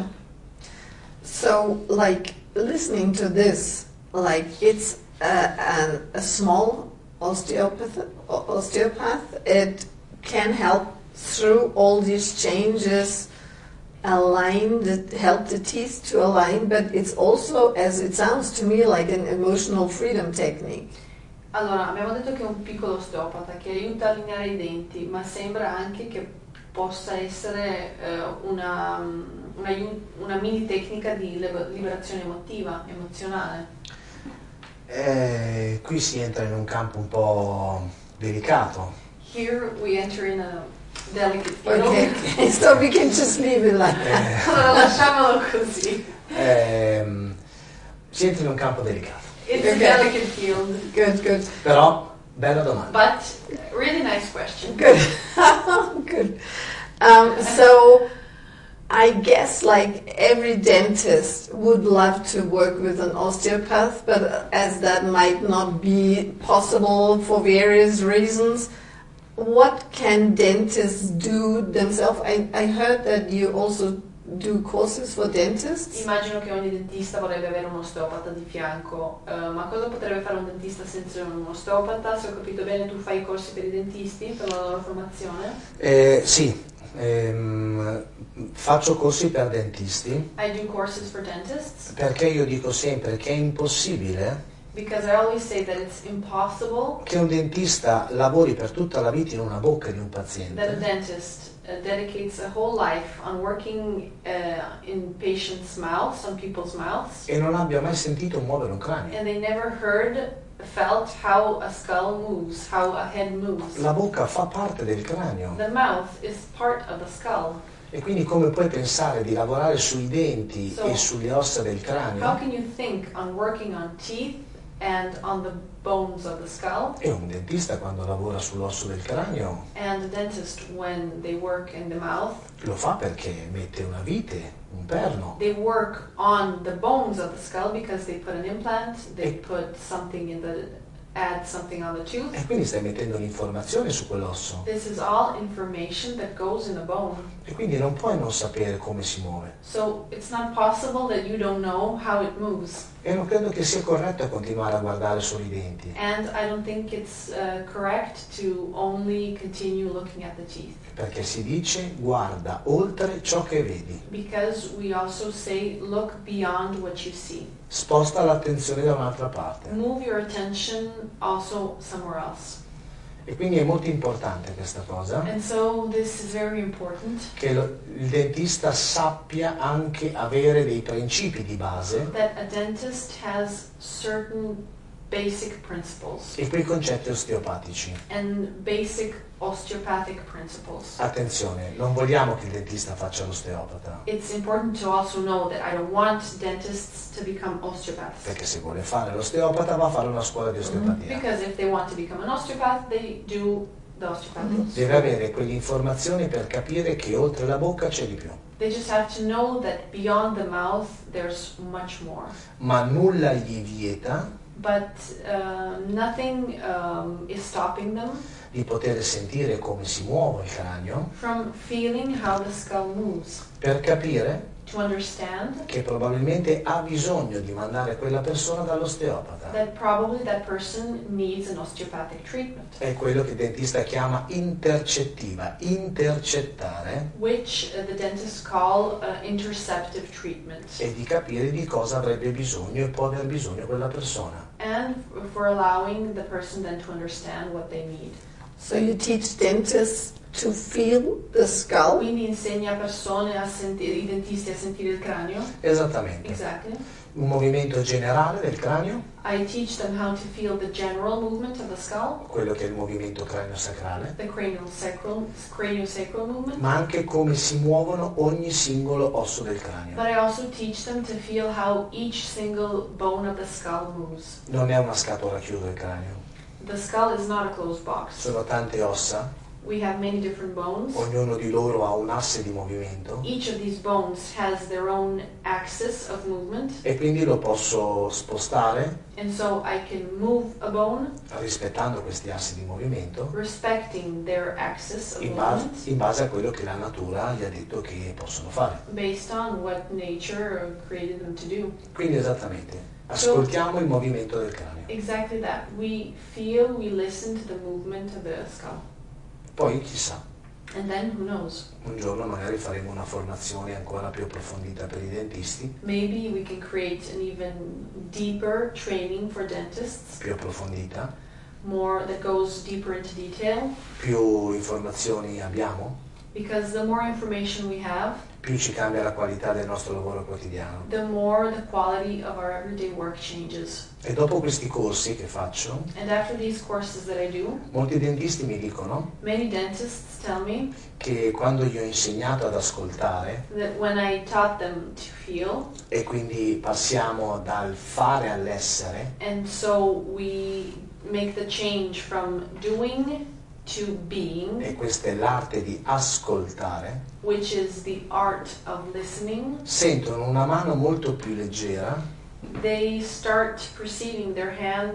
So, like, listening to this, like, it's a, an, a small osteopath, o- osteopath, it can help through all these changes, align, the, help the teeth to align, but it's also, as it sounds to me, like an emotional freedom technique. Allora, abbiamo detto che è un piccolo osteopata che aiuta a allineare i denti, ma sembra anche che possa essere eh, una, una, una mini tecnica di liber- liberazione emotiva, emozionale. E qui si entra in un campo un po' delicato, Here we enter in a delicate field. Okay, okay. So we can just leave it like that. Allora lasciamolo così. Ehm, si entra in un campo delicato. It's Okay. a delicate field, Good, good, Però, bella domanda. but really nice question. good, good. Um, so, I guess like every dentist would love to work with an osteopath, but as that might not be possible for various reasons, what can dentists do themselves? I, I heard that you also do courses for dentists. Immagino che ogni dentista vorrebbe avere un osteopata di fianco, eh, ma cosa potrebbe fare un dentista senza un osteopata? Se ho capito bene, tu fai i corsi per i dentisti, per la loro formazione? Eh, sì, ehm, faccio corsi per dentisti I do courses for dentists perché io dico sempre che è impossibile because I always say that it's impossible che un dentista lavori per tutta la vita in una bocca di un that a paziente dentist uh, dedicates a whole life on working uh, in patients' mouths, on people's mouths, e non abbia mai sentito muovere un cranio. and they never heard, felt how a skull moves, how a head moves. La bocca fa parte del cranio The mouth is part of the skull. e quindi come puoi pensare di lavorare sui denti So, e sulle ossa del How cranio? can you think on working on teeth and on the bones of the skull? E un dentista quando lavora sull'osso del cranio And the dentist, when they work in the mouth, lo fa perché mette una vite, un perno, they work on the bones of the skull because they put an implant, they E- put something in the, add something on the tooth. e quindi stai mettendo l'informazione su quell'osso. This is all information that goes in the bone. E quindi non puoi non sapere come si muove. So it's not possible that you don't know how it moves. E non credo che sia corretto continuare a guardare solo i denti. And I don't think it's uh, correct to only continue looking at the teeth. Perché si dice guarda oltre ciò che vedi. Because we also say look beyond what you see. Sposta l'attenzione da un'altra parte. Move your attention also somewhere else. E quindi è molto importante questa cosa, And so this is very important, che lo, il dentista sappia anche avere dei principi di base that a dentist has certain basic principles e quei concetti osteopatici. and basic osteopathic principles. Attenzione, non vogliamo che il dentista faccia l'osteopata, It's important to also know that I don't want dentists to become osteopaths. perché se vuole fare l'osteopata va a fare una scuola di osteopatia. Because if they want to become an osteopath, they do the osteopathic. Deve avere quelle informazioni per capire che oltre la bocca c'è di più. They just have to know that beyond the mouth there's much more. Ma nulla gli vieta But uh, nothing um, is stopping them di poter sentire come si muove il cranio from feeling how the skull moves, per capire to understand che probabilmente ha bisogno di mandare quella persona dall'osteopata. that probably that person needs an osteopathic treatment, È quello che il dentista chiama intercettiva, intercettare, which uh, the dentists call uh, interceptive treatment, e di capire di cosa avrebbe bisogno e può aver bisogno quella persona. and for allowing the person then to understand what they need. So you teach dentists to feel the skull. Quindi insegna persone a sentire, i dentisti a sentire il cranio. Esattamente. Exactly. Un movimento generale del cranio, I teach them how to feel the general movement of the skull, quello che è il movimento cranio-sacrale, the craniosacral, craniosacral movement. ma anche come si muovono ogni singolo osso del cranio. But I also teach them to feel how each single bone of the skull moves. Non è una scatola chiusa il cranio, The skull is not a closed box. sono tante ossa, We have many different bones. ognuno di loro ha un asse di movimento Each of these bones has their own axis of movement, e quindi lo posso spostare and so I can move a bone rispettando questi assi di movimento respecting their axis of in base, movement in base a quello che la natura gli ha detto che possono fare. based on what nature created them to do. Quindi esattamente, ascoltiamo il movimento del cranio. Exactly that. We feel, we listen to the movement of the skull. Poi chissà, And then who knows? un giorno magari faremo una formazione ancora più approfondita per i dentisti, Maybe we can create an even deeper training for dentists, più approfondita, more that goes deeper into detail, più informazioni abbiamo, because the more information we have, più ci cambia la qualità del nostro lavoro quotidiano. the more the quality of our everyday work changes. E dopo questi corsi che faccio, And after these courses that I do, molti dentisti mi dicono many dentists tell me che quando gli ho insegnato ad ascoltare, that when I taught them to feel, e quindi passiamo dal fare all'essere, and so we make the change from doing to being, e questa è l'arte di ascoltare, which is the art of listening, sentono una mano molto più leggera, they start perceiving their hand,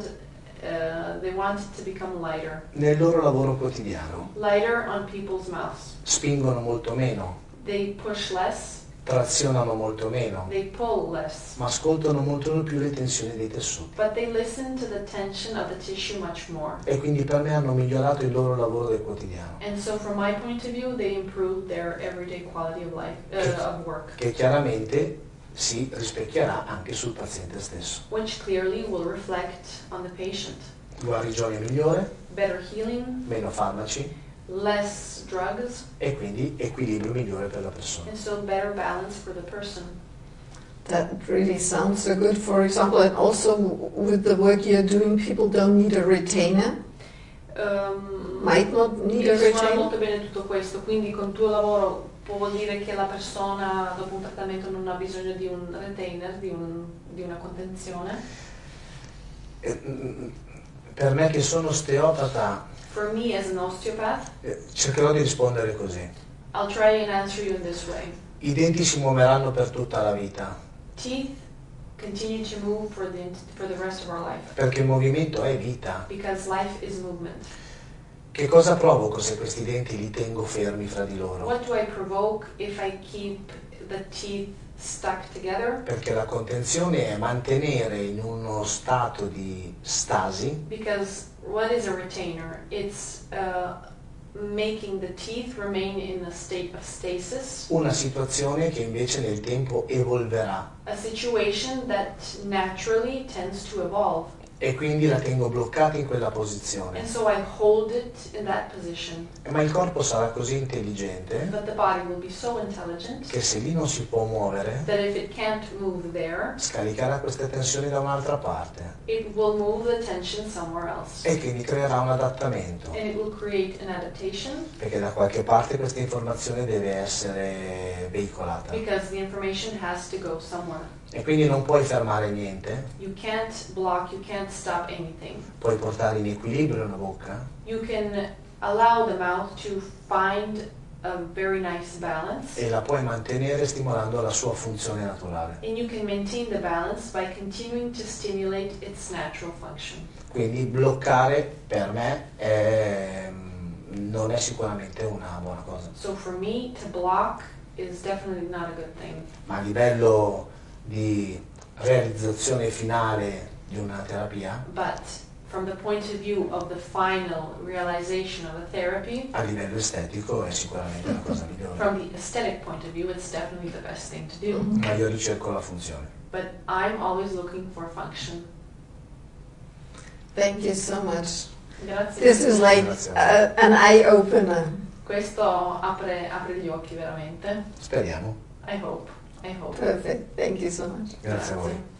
uh, they want it to become lighter. nel loro lavoro quotidiano. Lighter on people's mouths. Spingono molto meno, They push less, trazionano molto meno, they pull less. ma ascoltano molto di più le tensioni dei tessuti. But they listen to the tension of the tissue much more. E quindi per me hanno migliorato il loro lavoro del quotidiano, And so from my point of view, they improve their everyday quality of life, uh, of work, che chiaramente si rispecchierà anche sul paziente stesso. which clearly will reflect on the patient. Guarigione migliore, Better healing, meno farmaci less drugs, e quindi equilibrio migliore per la persona. and so better balance for the person. That really sounds so good. For example, and also with the work you're doing, people don't need a retainer. Um, Might not need a mi suona retainer. molto bene tutto questo, quindi con il tuo lavoro può vuol dire che la persona dopo un trattamento non ha bisogno di un retainer, di, un, di una contenzione. Eh, mm, Per me che sono osteopata, For me as an osteopath, eh, cercherò di rispondere così. I'll try and answer you in this way. I denti si muoveranno per tutta la vita, Teeth continue to move for the, for the rest of our life, perché il movimento è vita. because life is movement. Che cosa provoco se questi denti li tengo fermi fra di loro? What do I provoke if I keep the teeth stuck together? Perché la contenzione è mantenere in uno stato di stasi Because what is a retainer? It's uh, making the teeth remain in a state of stasis, una situazione che invece nel tempo evolverà a situation that naturally tends to evolve. e quindi la tengo bloccata in quella posizione. And so I hold it in that position. Ma il corpo sarà così intelligente But the body will be so intelligent che se lì non si può muovere, that if it can't move there, scaricherà queste tensioni da un'altra parte it will move the tension somewhere else. e quindi creerà un adattamento, And it will create an adaptation perché da qualche parte questa informazione deve essere veicolata. because the information has to go somewhere. E quindi non puoi fermare niente, You can't block, you can't stop anything. puoi portare in equilibrio la bocca, You can allow the mouth to find a very nice balance, e la puoi mantenere stimolando la sua funzione naturale. and you can maintain the balance by continuing to stimulate its natural function. Quindi bloccare per me è, non è sicuramente una buona cosa, So for me, to block is definitely not a good thing. ma a livello di realizzazione finale di una terapia, But from the point of view of the final realization of a therapy, a livello estetico è sicuramente la cosa migliore. from the aesthetic point of view, it's definitely the best thing to do. Ma io ricerco la funzione. But I'm always looking for function. Thank you so much. Grazie. This is like uh, an eye-opener. Questo apre, apre gli occhi veramente. Speriamo. I hope. I hope. Perfect. Thank you so much. Grazie a voi.